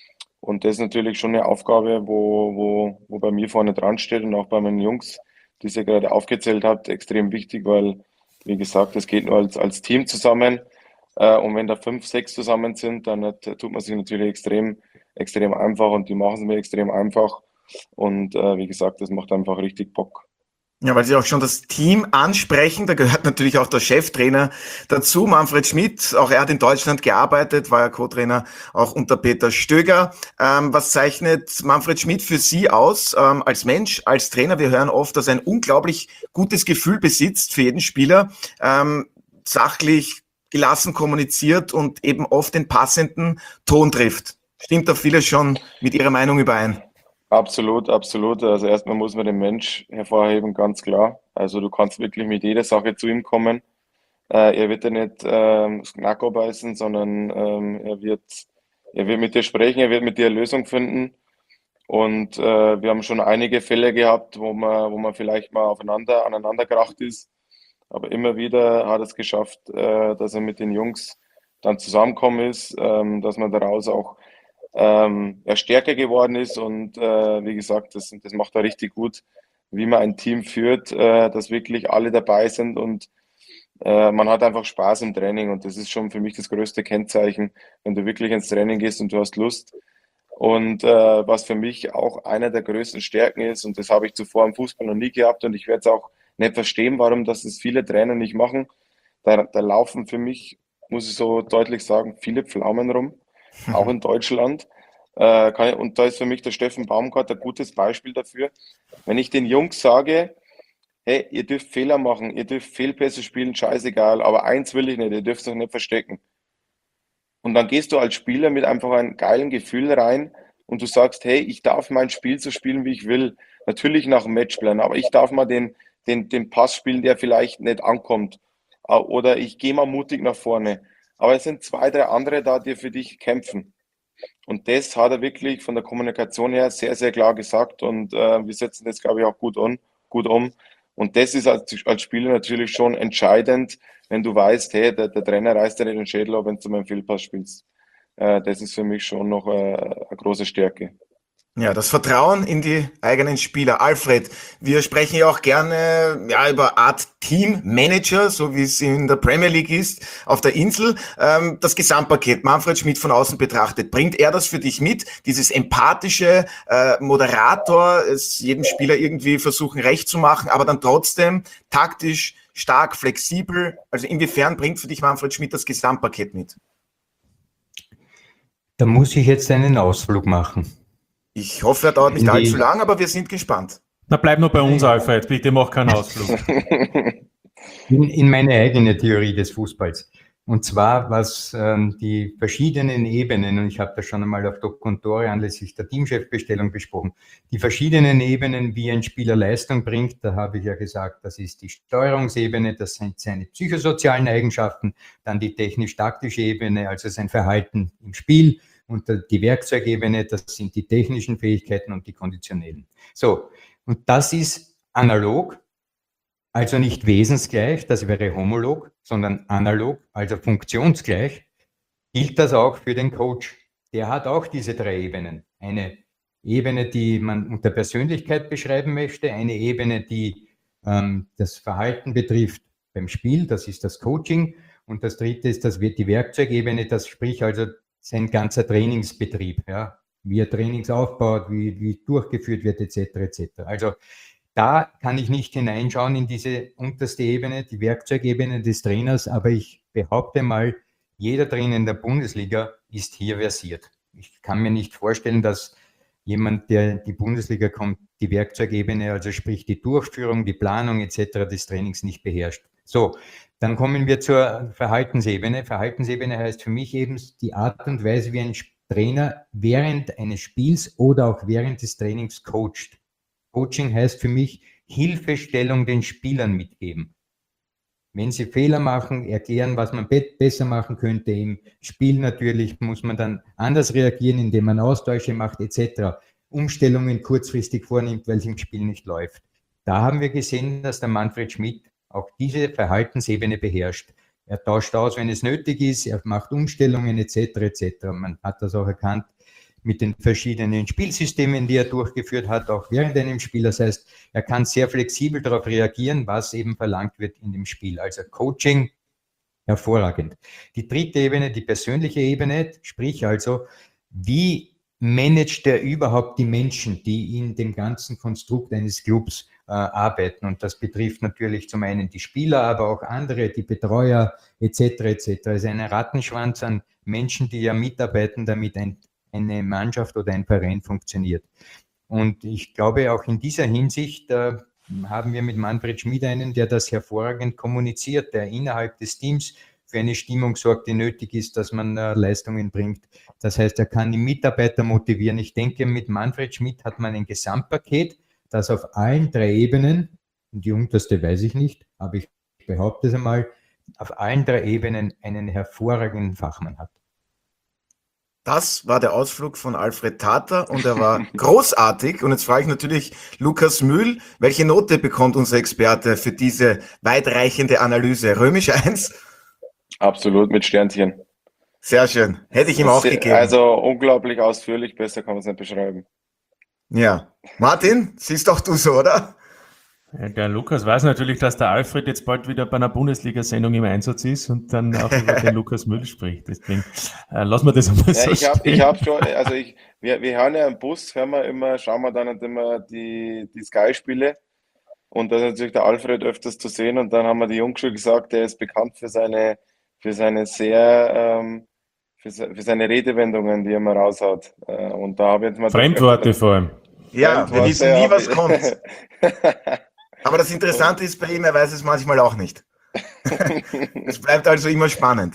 Und das ist natürlich schon eine Aufgabe, wo, wo, wo bei mir vorne dran steht und auch bei meinen Jungs, die ihr gerade aufgezählt habt, extrem wichtig, weil, wie gesagt, es geht nur als, als Team zusammen. Äh, und wenn da fünf, sechs zusammen sind, dann äh, tut man sich natürlich extrem, extrem einfach und die machen es mir extrem einfach. Und äh, wie gesagt, das macht einfach richtig Bock. Ja, weil Sie auch schon das Team ansprechen, da gehört natürlich auch der Cheftrainer dazu, Manfred Schmidt. Auch er hat in Deutschland gearbeitet, war ja Co-Trainer auch unter Peter Stöger. Ähm, was zeichnet Manfred Schmidt für Sie aus ähm, als Mensch, als Trainer? Wir hören oft, dass er ein unglaublich gutes Gefühl besitzt für jeden Spieler, ähm, sachlich, gelassen kommuniziert und eben oft den passenden Ton trifft. Stimmt da vieles schon mit Ihrer Meinung überein? Absolut, absolut. Also erstmal muss man den Mensch hervorheben, ganz klar. Also du kannst wirklich mit jeder Sache zu ihm kommen. Äh, er wird dir nicht ähm, das Knacko beißen, sondern ähm, er wird, er wird mit dir sprechen, er wird mit dir eine Lösung finden. Und äh, wir haben schon einige Fälle gehabt, wo man, wo man vielleicht mal aufeinander, aneinander geracht ist. Aber immer wieder hat er es geschafft, äh, dass er mit den Jungs dann zusammengekommen ist, ähm, dass man daraus auch ähm, ja, stärker geworden ist. Und äh, wie gesagt, das, das macht er richtig gut, wie man ein Team führt, äh, dass wirklich alle dabei sind und äh, man hat einfach Spaß im Training. Und das ist schon für mich das größte Kennzeichen, wenn du wirklich ins Training gehst und du hast Lust. Und äh, was für mich auch einer der größten Stärken ist, und das habe ich zuvor im Fußball noch nie gehabt und ich werde es auch nicht verstehen, warum das es viele Trainer nicht machen. Da, da laufen für mich, muss ich so deutlich sagen, viele Pflaumen rum, auch in Deutschland. Äh, kann ich, und da ist für mich der Steffen Baumgart ein gutes Beispiel dafür. Wenn ich den Jungs sage, hey, ihr dürft Fehler machen, ihr dürft Fehlpässe spielen, scheißegal, aber eins will ich nicht, ihr dürft euch nicht verstecken. Und dann gehst du als Spieler mit einfach einem geilen Gefühl rein und du sagst, hey, ich darf mein Spiel so spielen, wie ich will. Natürlich nach dem Matchplan, aber ich darf mal den, den, den Pass spielen, der vielleicht nicht ankommt. Oder ich gehe mal mutig nach vorne. Aber es sind zwei, drei andere da, die für dich kämpfen. Und das hat er wirklich von der Kommunikation her sehr, sehr klar gesagt. Und äh, wir setzen das, glaube ich, auch gut, on, gut um. Und das ist als, als Spieler natürlich schon entscheidend, wenn du weißt, hey, der, der Trainer reißt dir nicht den Schädel ab, wenn du meinen Fehlpass spielst. Äh, das ist für mich schon noch äh, eine große Stärke. Ja, das Vertrauen in die eigenen Spieler. Alfred, wir sprechen ja auch gerne ja, über Art Teammanager, so wie es in der Premier League ist, auf der Insel. Ähm, das Gesamtpaket, Manfred Schmidt von außen betrachtet, bringt er das für dich mit? Dieses empathische äh, Moderator, es jedem Spieler irgendwie versuchen recht zu machen, aber dann trotzdem taktisch stark, flexibel. Also inwiefern bringt für dich Manfred Schmidt das Gesamtpaket mit? Da muss ich jetzt einen Ausflug machen. Ich hoffe, er dauert nicht allzu lang, aber wir sind gespannt. Na, bleib nur bei uns, Alfred. Bitte mach keinen Ausflug. In, in meine eigene Theorie des Fußballs. Und zwar, was ähm, die verschiedenen Ebenen, und ich habe das schon einmal auf Doc Contore anlässlich der Teamchefbestellung besprochen, die verschiedenen Ebenen, wie ein Spieler Leistung bringt, da habe ich ja gesagt, das ist die Steuerungsebene, das sind seine psychosozialen Eigenschaften, dann die technisch-taktische Ebene, also sein Verhalten im Spiel, und die Werkzeugebene, das sind die technischen Fähigkeiten und die konditionellen. So, und das ist analog, also nicht wesensgleich, das wäre homolog, sondern analog, also funktionsgleich. Gilt das auch für den Coach? Der hat auch diese drei Ebenen. Eine Ebene, die man unter Persönlichkeit beschreiben möchte, eine Ebene, die ähm, das Verhalten betrifft beim Spiel, das ist das Coaching, und das dritte ist das wird die Werkzeugebene, das sprich also sein ganzer Trainingsbetrieb, ja, wie er Trainings aufbaut, wie, wie durchgeführt wird, et cetera et cetera. Also da kann ich nicht hineinschauen in diese unterste Ebene, die Werkzeugebene des Trainers, aber ich behaupte mal, jeder Trainer in der Bundesliga ist hier versiert. Ich kann mir nicht vorstellen, dass jemand, der in die Bundesliga kommt, die Werkzeugebene, also sprich die Durchführung, die Planung et cetera des Trainings nicht beherrscht. So, dann kommen wir zur Verhaltensebene. Verhaltensebene heißt für mich eben die Art und Weise, wie ein Trainer während eines Spiels oder auch während des Trainings coacht. Coaching heißt für mich Hilfestellung den Spielern mitgeben. Wenn sie Fehler machen, erklären, was man be- besser machen könnte. Im Spiel natürlich muss man dann anders reagieren, indem man Austausche macht et cetera. Umstellungen kurzfristig vornimmt, weil es im Spiel nicht läuft. Da haben wir gesehen, dass der Manfred Schmidt auch diese Verhaltensebene beherrscht. Er tauscht aus, wenn es nötig ist, er macht Umstellungen et cetera et cetera. Man hat das auch erkannt mit den verschiedenen Spielsystemen, die er durchgeführt hat, auch während einem Spiel. Das heißt, er kann sehr flexibel darauf reagieren, was eben verlangt wird in dem Spiel. Also Coaching, hervorragend. Die dritte Ebene, die persönliche Ebene, sprich also, wie managt er überhaupt die Menschen, die in dem ganzen Konstrukt eines Clubs äh, arbeiten? Und das betrifft natürlich zum einen die Spieler, aber auch andere, die Betreuer et cetera et cetera. Es ist ein Rattenschwanz an Menschen, die ja mitarbeiten, damit ein eine Mannschaft oder ein Verein funktioniert. Und ich glaube, auch in dieser Hinsicht äh, haben wir mit Manfred Schmidt einen, der das hervorragend kommuniziert, der innerhalb des Teams für eine Stimmung sorgt, die nötig ist, dass man äh, Leistungen bringt. Das heißt, er kann die Mitarbeiter motivieren. Ich denke, mit Manfred Schmidt hat man ein Gesamtpaket, das auf allen drei Ebenen, und die unterste weiß ich nicht, aber ich behaupte es einmal, auf allen drei Ebenen einen hervorragenden Fachmann hat. Das war der Ausflug von Alfred Tater und er war großartig. Und jetzt frage ich natürlich Lukas Mühl, welche Note bekommt unser Experte für diese weitreichende Analyse? Römisch eins? Absolut, mit Sternchen. Sehr schön. Hätte ich ihm auch gegeben. Also unglaublich ausführlich, besser kann man es nicht beschreiben. Ja. Martin, siehst auch du so, oder? Ja, der Lukas weiß natürlich, dass der Alfred jetzt bald wieder bei einer Bundesliga-Sendung im Einsatz ist und dann auch über den Lukas Mühl spricht. Deswegen äh, lassen wir das einmal Ja, so ich habe stehen. ich hab schon, also ich, wir, wir hören ja im Bus, hören wir immer, schauen wir dann halt immer die, die Sky-Spiele und da ist natürlich der Alfred öfters zu sehen und dann haben wir die Jungs schon gesagt, der ist bekannt für seine, für seine sehr, ähm, für, se- für seine Redewendungen, die er immer raushaut. Äh, und da habe ich jetzt mal Fremdworte vor allem. Ja, wir wissen nie, was kommt. kommt. Aber das Interessante ist bei ihm, er weiß es manchmal auch nicht. Es bleibt also immer spannend.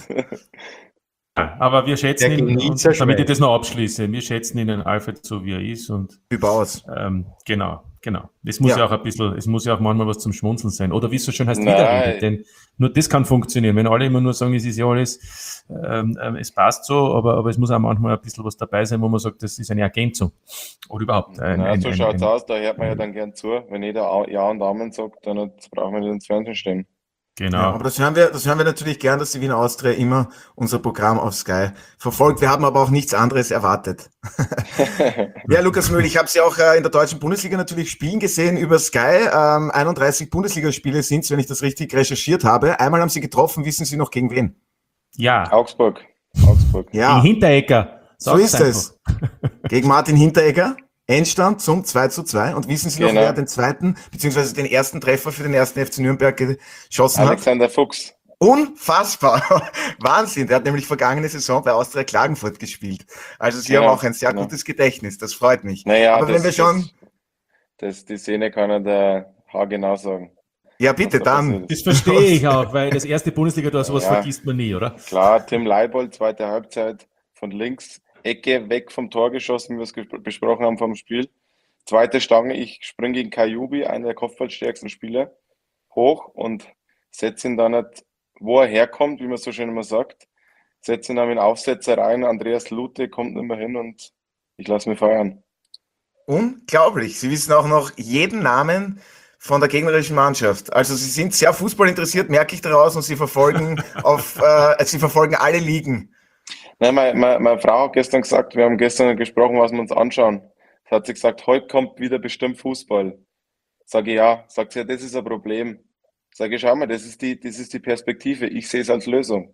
Aber wir schätzen Der ihn, Genießer und damit ich schweigt. das noch abschließe, wir schätzen ihn, den Alfred, so wie er ist. Und Überaus. ähm, genau, genau. Es muss Ja. ja. auch ein bisschen, es muss ja auch manchmal was zum Schmunzeln sein. Oder wie es so schön heißt, Nein. Widerrede. Denn nur das kann funktionieren. Wenn alle immer nur sagen, es ist ja alles, ähm, ähm, es passt so, aber, aber es muss auch manchmal ein bisschen was dabei sein, wo man sagt, das ist eine Ergänzung. Oder überhaupt. Ein, Na, ein, so ein, schaut's ein, aus, da hört man ja dann gern zu. Wenn jeder Au- Ja und Amen sagt, dann brauchen wir nicht ins Fernsehen stehen. Genau. Ja, aber das hören wir, das hören wir natürlich gern, dass die Wiener Austria immer unser Programm auf Sky verfolgt. Wir haben aber auch nichts anderes erwartet. Ja, Lukas Mühl, ich habe Sie auch äh, in der deutschen Bundesliga natürlich spielen gesehen über Sky. Ähm, einunddreißig Bundesligaspiele sind es, wenn ich das richtig recherchiert habe. Einmal haben Sie getroffen, wissen Sie noch gegen wen? Ja, Augsburg. Augsburg. Ja, gegen Hinteregger. so Sag's ist einfach. es. Gegen Martin Hinteregger. Endstand zum zwei zu zwei. Und wissen Sie noch, Genau. wer den zweiten, beziehungsweise den ersten Treffer für den ersten F C Nürnberg geschossen hat? Alexander Fuchs. Unfassbar. Wahnsinn. Der hat nämlich vergangene Saison bei Austria Klagenfurt gespielt. Also Sie Genau, haben auch ein sehr genau. gutes Gedächtnis. Das freut mich. Naja, Aber wenn wir schon, Das, das, die Szene kann er der haargenau sagen. ja bitte, was da dann. passiert Das verstehe ich auch, weil das erste Bundesliga-Tor, sowas Ja. vergisst man nie, oder? Klar, Tim Leibold, zweite Halbzeit von links, Ecke, weg vom Tor geschossen, wie wir es gespr- besprochen haben vom Spiel. Zweite Stange, ich springe gegen Kajubi, einer der kopfballstärksten Spieler, hoch und setze ihn dann nicht, wo er herkommt, wie man so schön immer sagt, setze ihn dann in den Aufsetzer rein. Andreas Lute kommt nicht mehr hin und ich lasse mich feiern. Unglaublich. Sie wissen auch noch jeden Namen von der gegnerischen Mannschaft. Also Sie sind sehr Fußball interessiert, merke ich daraus, und Sie verfolgen auf, äh, Sie verfolgen alle Ligen. Nein, meine, meine, meine Frau hat gestern gesagt, wir haben gestern gesprochen, was wir uns anschauen. Da hat sie gesagt, heute kommt wieder bestimmt Fußball. Sage ich, ja. Sagt sie, ja, das ist ein Problem. Sage ich, schau mal, das ist die, das ist die Perspektive. Ich sehe es als Lösung.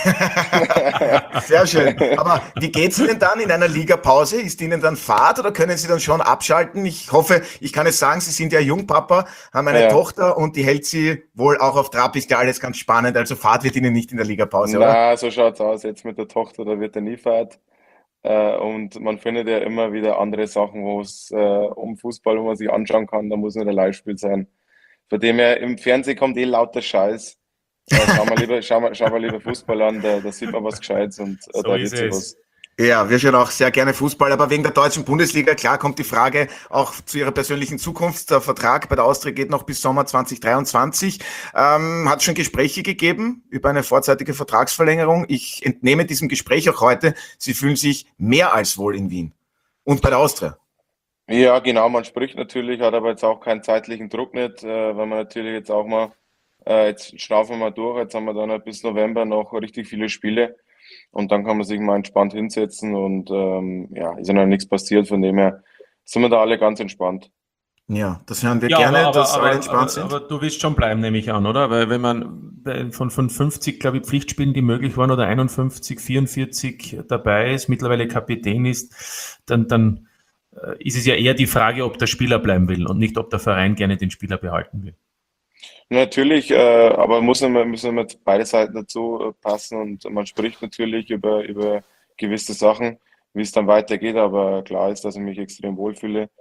Sehr schön. Aber wie geht's Ihnen dann in einer Ligapause? Ist Ihnen dann Fahrt oder können Sie dann schon abschalten? Ich hoffe, ich kann es sagen, Sie sind ja Jungpapa, haben eine Ja. Tochter und die hält Sie wohl auch auf Trab. Ist ja alles ganz spannend. Also Fahrt wird Ihnen nicht in der Ligapause, oder? Na, so schaut's aus. Jetzt mit der Tochter, da wird er nie Fahrt. Äh, und man findet ja immer wieder andere Sachen, wo es äh, um Fußball, wo man sich anschauen kann, da muss nicht ein Live-Spiel sein. Von dem her, im Fernsehen kommt eh lauter Scheiß. Äh, schauen wir lieber, schauen wir, schauen wir lieber Fußball an, da, da sieht man was Gescheites und äh, So da ist wird sich es. was. Ja, wir schauen auch sehr gerne Fußball, aber wegen der deutschen Bundesliga, klar, kommt die Frage auch zu Ihrer persönlichen Zukunft. Der Vertrag bei der Austria geht noch bis Sommer zwanzig dreiundzwanzig. Ähm, hat es schon Gespräche gegeben über eine vorzeitige Vertragsverlängerung? Ich entnehme diesem Gespräch auch heute, Sie fühlen sich mehr als wohl in Wien und bei der Austria. Ja, genau, man spricht natürlich, hat aber jetzt auch keinen zeitlichen Druck nicht, äh, weil man natürlich jetzt auch mal, äh, jetzt schnaufen wir mal durch, jetzt haben wir dann bis November noch richtig viele Spiele und dann kann man sich mal entspannt hinsetzen und ähm, ja, ist ja noch nichts passiert, von dem her sind wir da alle ganz entspannt. Ja, das hören wir Ja, gerne, aber, aber, dass alle aber, entspannt aber, sind. aber du willst schon bleiben, nehme ich an, oder? Weil wenn man bei- von, von fünfzig, glaube ich, Pflichtspielen, die möglich waren, oder einundfünfzig, vierundvierzig dabei ist, mittlerweile Kapitän ist, dann, dann äh, ist es ja eher die Frage, ob der Spieler bleiben will und nicht, ob der Verein gerne den Spieler behalten will. Natürlich, äh, aber muss immer, müssen immer beide Seiten dazu äh, passen und man spricht natürlich über, über gewisse Sachen, wie es dann weitergeht, aber klar ist, dass ich mich extrem wohlfühle.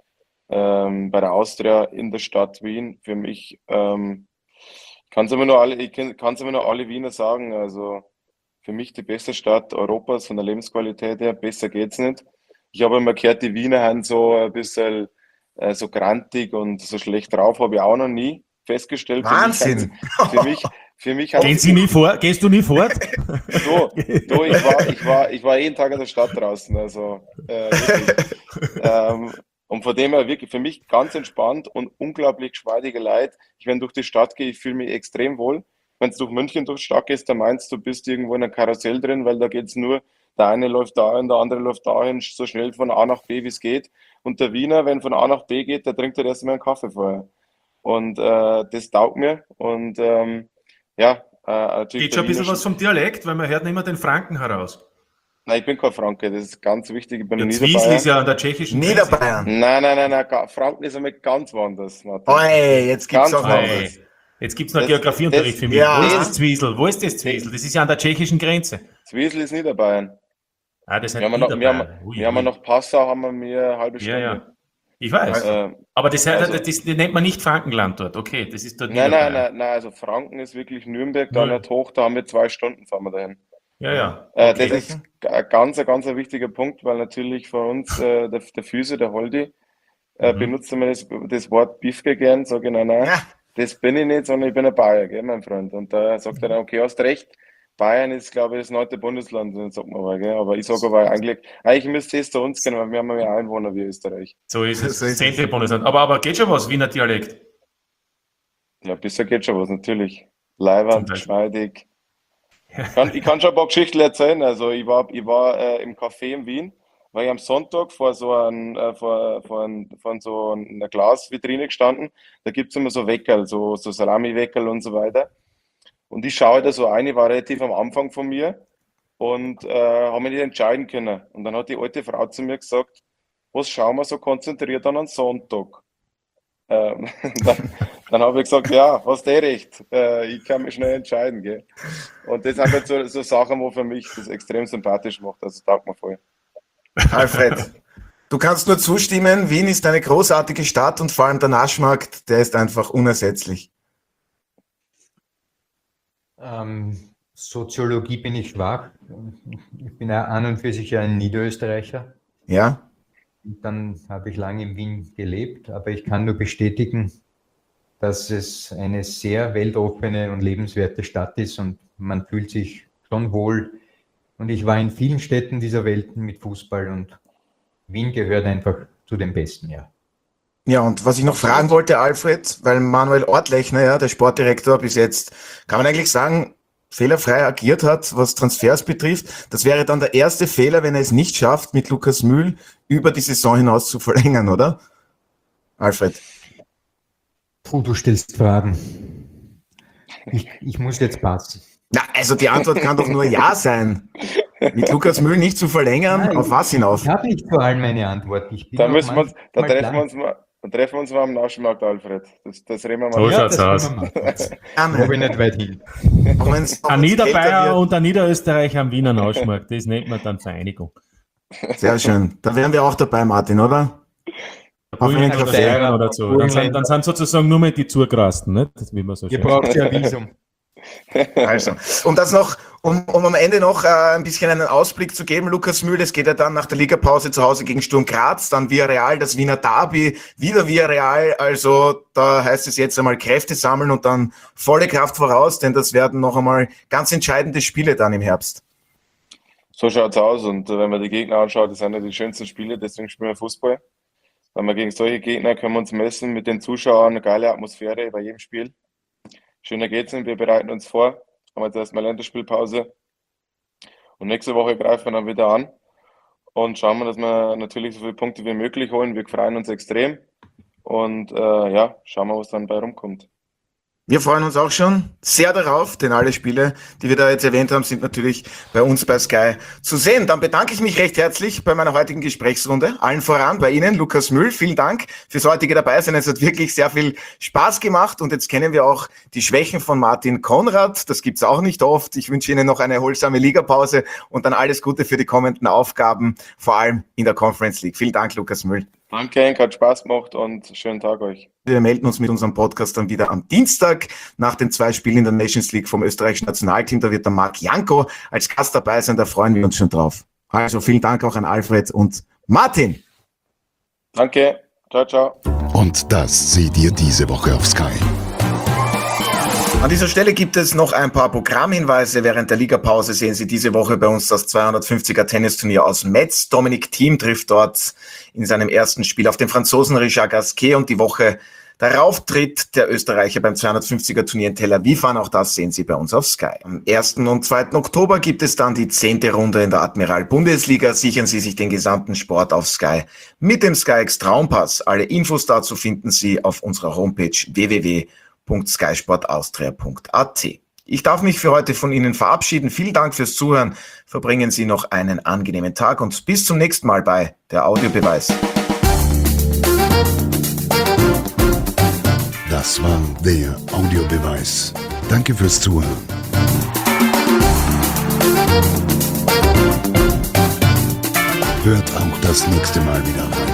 Ähm, bei der Austria in der Stadt Wien, für mich, ähm, kann es immer nur alle, ich kann es immer nur alle Wiener sagen, also für mich die beste Stadt Europas von der Lebensqualität her, besser geht's nicht. Ich habe immer gehört, die Wiener haben so ein bisschen äh, so grantig und so schlecht drauf, habe ich auch noch nie festgestellt. Wahnsinn! Für mich, für mich hat Gehen Sie nie vor, gehst du nie fort? so, so ich war, ich war, ich war jeden Tag in der Stadt draußen, also äh, wirklich. ähm, und von dem her wirklich für mich ganz entspannt und unglaublich geschmeidige Leute. Ich, wenn durch die Stadt gehe, ich fühle mich extrem wohl. Wenn du durch München durch die Stadt gehst, dann meinst du, du bist irgendwo in einem Karussell drin, weil da geht's nur, der eine läuft dahin, der andere läuft dahin, so schnell von A nach B, wie es geht. Und der Wiener, wenn von A nach B geht, der trinkt halt erst mal einen Kaffee vorher. Und äh, das taugt mir. Und ähm, ja, äh, natürlich. Geht schon ein bisschen Wiener- was vom Dialekt, weil man hört nicht mehr den Franken heraus. Nein, ich bin kein Franke, das ist ganz wichtig. Ich bin Der ein Zwiesel Niederbayer. ist ja an der tschechischen Grenze. Niederbayern. Nein, nein, nein, nein, ga- Franken ist einmal ganz woanders, Martin. Oi, jetzt gibt's Ganz auch noch woanders. was. Hey, jetzt gibt es noch Das- Geografieunterricht das- für mich. ja. Wo ist das Zwiesel? Wo ist das Zwiesel? Das ist ja an der tschechischen Grenze. Zwiesel ist Niederbayern. Ah, das heißt Wir haben, noch, wir, haben, Niederbayern. Ui, wir haben ui. noch Passau, haben wir mir eine halbe Ja, Stunde. ja. Ich weiß. Äh, Aber das, heißt, also- das, das nennt man nicht Frankenland dort. Okay, das ist dort nein, nein, Niederbayern. nein, nein, also Franken ist wirklich Nürnberg, da Null. nicht hoch, da haben wir zwei Stunden, fahren wir dahin. Ja, ja. Äh, Okay. Das ist ein ganz, ein ganz ein wichtiger Punkt, weil natürlich für uns äh, der, der Füße, der Holdi, äh, Mhm. benutzt immer das, das Wort Biefke gern, sage ich, nein, nein, Ja, das bin ich nicht, sondern ich bin ein Bayer, gell, mein Freund. Und da sagt er dann, okay, hast recht, Bayern ist, glaube ich, das neunte Bundesland, sagt man aber, gell? Aber ich sage aber eigentlich, eigentlich müsste es zu uns gehen, weil wir haben mehr Einwohner wie Österreich. So ist es. So ist es. Zehnte Bundesland. Aber, aber geht schon was, Wiener Dialekt. Ja, bisher geht schon was, natürlich. Zum Leiwand, Beispiel. geschmeidig. Ich kann, ich kann schon ein paar Geschichten erzählen. Also ich war, ich war äh, im Café in Wien, war ich am Sonntag vor so ein, äh, vor, vor, ein, vor so einer Glasvitrine gestanden. Da gibt es immer so Weckerl, so, so Salami-Weckerl und so weiter. Und ich schaue da so ein, ich war relativ am Anfang von mir und äh, habe mich nicht entscheiden können. Und dann hat die alte Frau zu mir gesagt, was schauen wir so konzentriert an einen Sonntag? Ähm, dann dann habe ich gesagt, ja, hast eh recht, äh, ich kann mich schnell entscheiden. Gell? Und das sind halt so, so Sachen, wo für mich das extrem sympathisch macht, also taugt mir voll. Alfred, du kannst nur zustimmen, Wien ist eine großartige Stadt und vor allem der Naschmarkt, der ist einfach unersetzlich. Ähm, Soziologie bin ich schwach. Ich bin ja an und für sich ein Niederösterreicher. Ja? Und dann habe ich lange in Wien gelebt, aber ich kann nur bestätigen, dass es eine sehr weltoffene und lebenswerte Stadt ist und man fühlt sich schon wohl. Und ich war in vielen Städten dieser Welt mit Fußball und Wien gehört einfach zu den Besten, ja. Ja, und was ich noch fragen wollte, Alfred, weil Manuel Ortlechner, ja, der Sportdirektor, bis jetzt, kann man eigentlich sagen, fehlerfrei agiert hat, was Transfers betrifft. Das wäre dann der erste Fehler, wenn er es nicht schafft, mit Lukas Mühl über die Saison hinaus zu verlängern, oder? Alfred. Puh, du stellst Fragen. Ich, ich muss jetzt passen. Na, also die Antwort kann doch nur Ja sein. Mit Lukas Mühl nicht zu verlängern, Nein, auf was hinauf? Ich habe nicht vor allem eine Antwort. Ich bin Da auch müssen wir uns, da manchmal treffen wir uns mal, da treffen wir uns mal am Naschenmarkt, Alfred. Das, das reden wir So mal. schaut's das aus. können wir machen. Gerne. Wo bin nicht weit hin. Auch wenn's- auch Ein wenn's älter Niederbayer wird. und ein Niederösterreicher am Wiener Naschmarkt, das nennt man dann Vereinigung. Sehr schön. Da wären wir auch dabei, Martin, oder? Auf einen Kaffee. Oder so. Dann sind, dann sind sozusagen nur mehr die Zugrasten, nicht? Wie man so Ihr schön braucht ja ein Visum. Also, um das noch, um, um am Ende noch äh, ein bisschen einen Ausblick zu geben, Lukas Mühl, es geht ja dann nach der Ligapause zu Hause gegen Sturm Graz, dann Villarreal, das Wiener Derby, wieder Villarreal, also da heißt es jetzt einmal Kräfte sammeln und dann volle Kraft voraus, denn das werden noch einmal ganz entscheidende Spiele dann im Herbst. So schaut's aus und äh, wenn man die Gegner anschaut, das sind ja die schönsten Spiele, deswegen spielen wir Fußball. Weil wir gegen solche Gegner können wir uns messen mit den Zuschauern, eine geile Atmosphäre bei jedem Spiel. Schöner geht's nicht, wir bereiten uns vor, haben jetzt erstmal Länderspielpause und nächste Woche greifen wir dann wieder an und schauen wir, dass wir natürlich so viele Punkte wie möglich holen. Wir freuen uns extrem und äh, ja, schauen wir, was dann bei rumkommt. Wir freuen uns auch schon sehr darauf, denn alle Spiele, die wir da jetzt erwähnt haben, sind natürlich bei uns bei Sky zu sehen. Dann bedanke ich mich recht herzlich bei meiner heutigen Gesprächsrunde. Allen voran bei Ihnen, Lukas Mühl. Vielen Dank fürs heutige Dabeisein. Es hat wirklich sehr viel Spaß gemacht und jetzt kennen wir auch die Schwächen von Martin Konrad. Das gibt's auch nicht oft. Ich wünsche Ihnen noch eine erholsame Ligapause und dann alles Gute für die kommenden Aufgaben, vor allem in der Conference League. Vielen Dank, Lukas Mühl. Danke, Henk, hat Spaß gemacht und schönen Tag euch. Wir melden uns mit unserem Podcast dann wieder am Dienstag nach den zwei Spielen in der Nations League vom österreichischen Nationalteam. Da wird der Marc Janko als Gast dabei sein, da freuen wir uns schon drauf. Also vielen Dank auch an Alfred und Martin. Danke, ciao, ciao. Und das seht ihr diese Woche auf Sky. An dieser Stelle gibt es noch ein paar Programmhinweise. Während der Ligapause sehen Sie diese Woche bei uns das zweihundertfünfziger Tennisturnier aus Metz. Dominic Thiem trifft dort in seinem ersten Spiel auf den Franzosen Richard Gasquet und die Woche darauf tritt der Österreicher beim zweihundertfünfziger Turnier in Tel Aviv an. Auch das sehen Sie bei uns auf Sky. Am ersten und zweiten Oktober gibt es dann die zehnte Runde in der Admiral Bundesliga. Sichern Sie sich den gesamten Sport auf Sky mit dem SkyX Traumpass. Alle Infos dazu finden Sie auf unserer Homepage w w w punkt sky sport austria punkt a t. Ich darf mich für heute von Ihnen verabschieden. Vielen Dank fürs Zuhören. Verbringen Sie noch einen angenehmen Tag und bis zum nächsten Mal bei der Audiobeweis. Das war der Audiobeweis. Danke fürs Zuhören. Hört auch das nächste Mal wieder rein.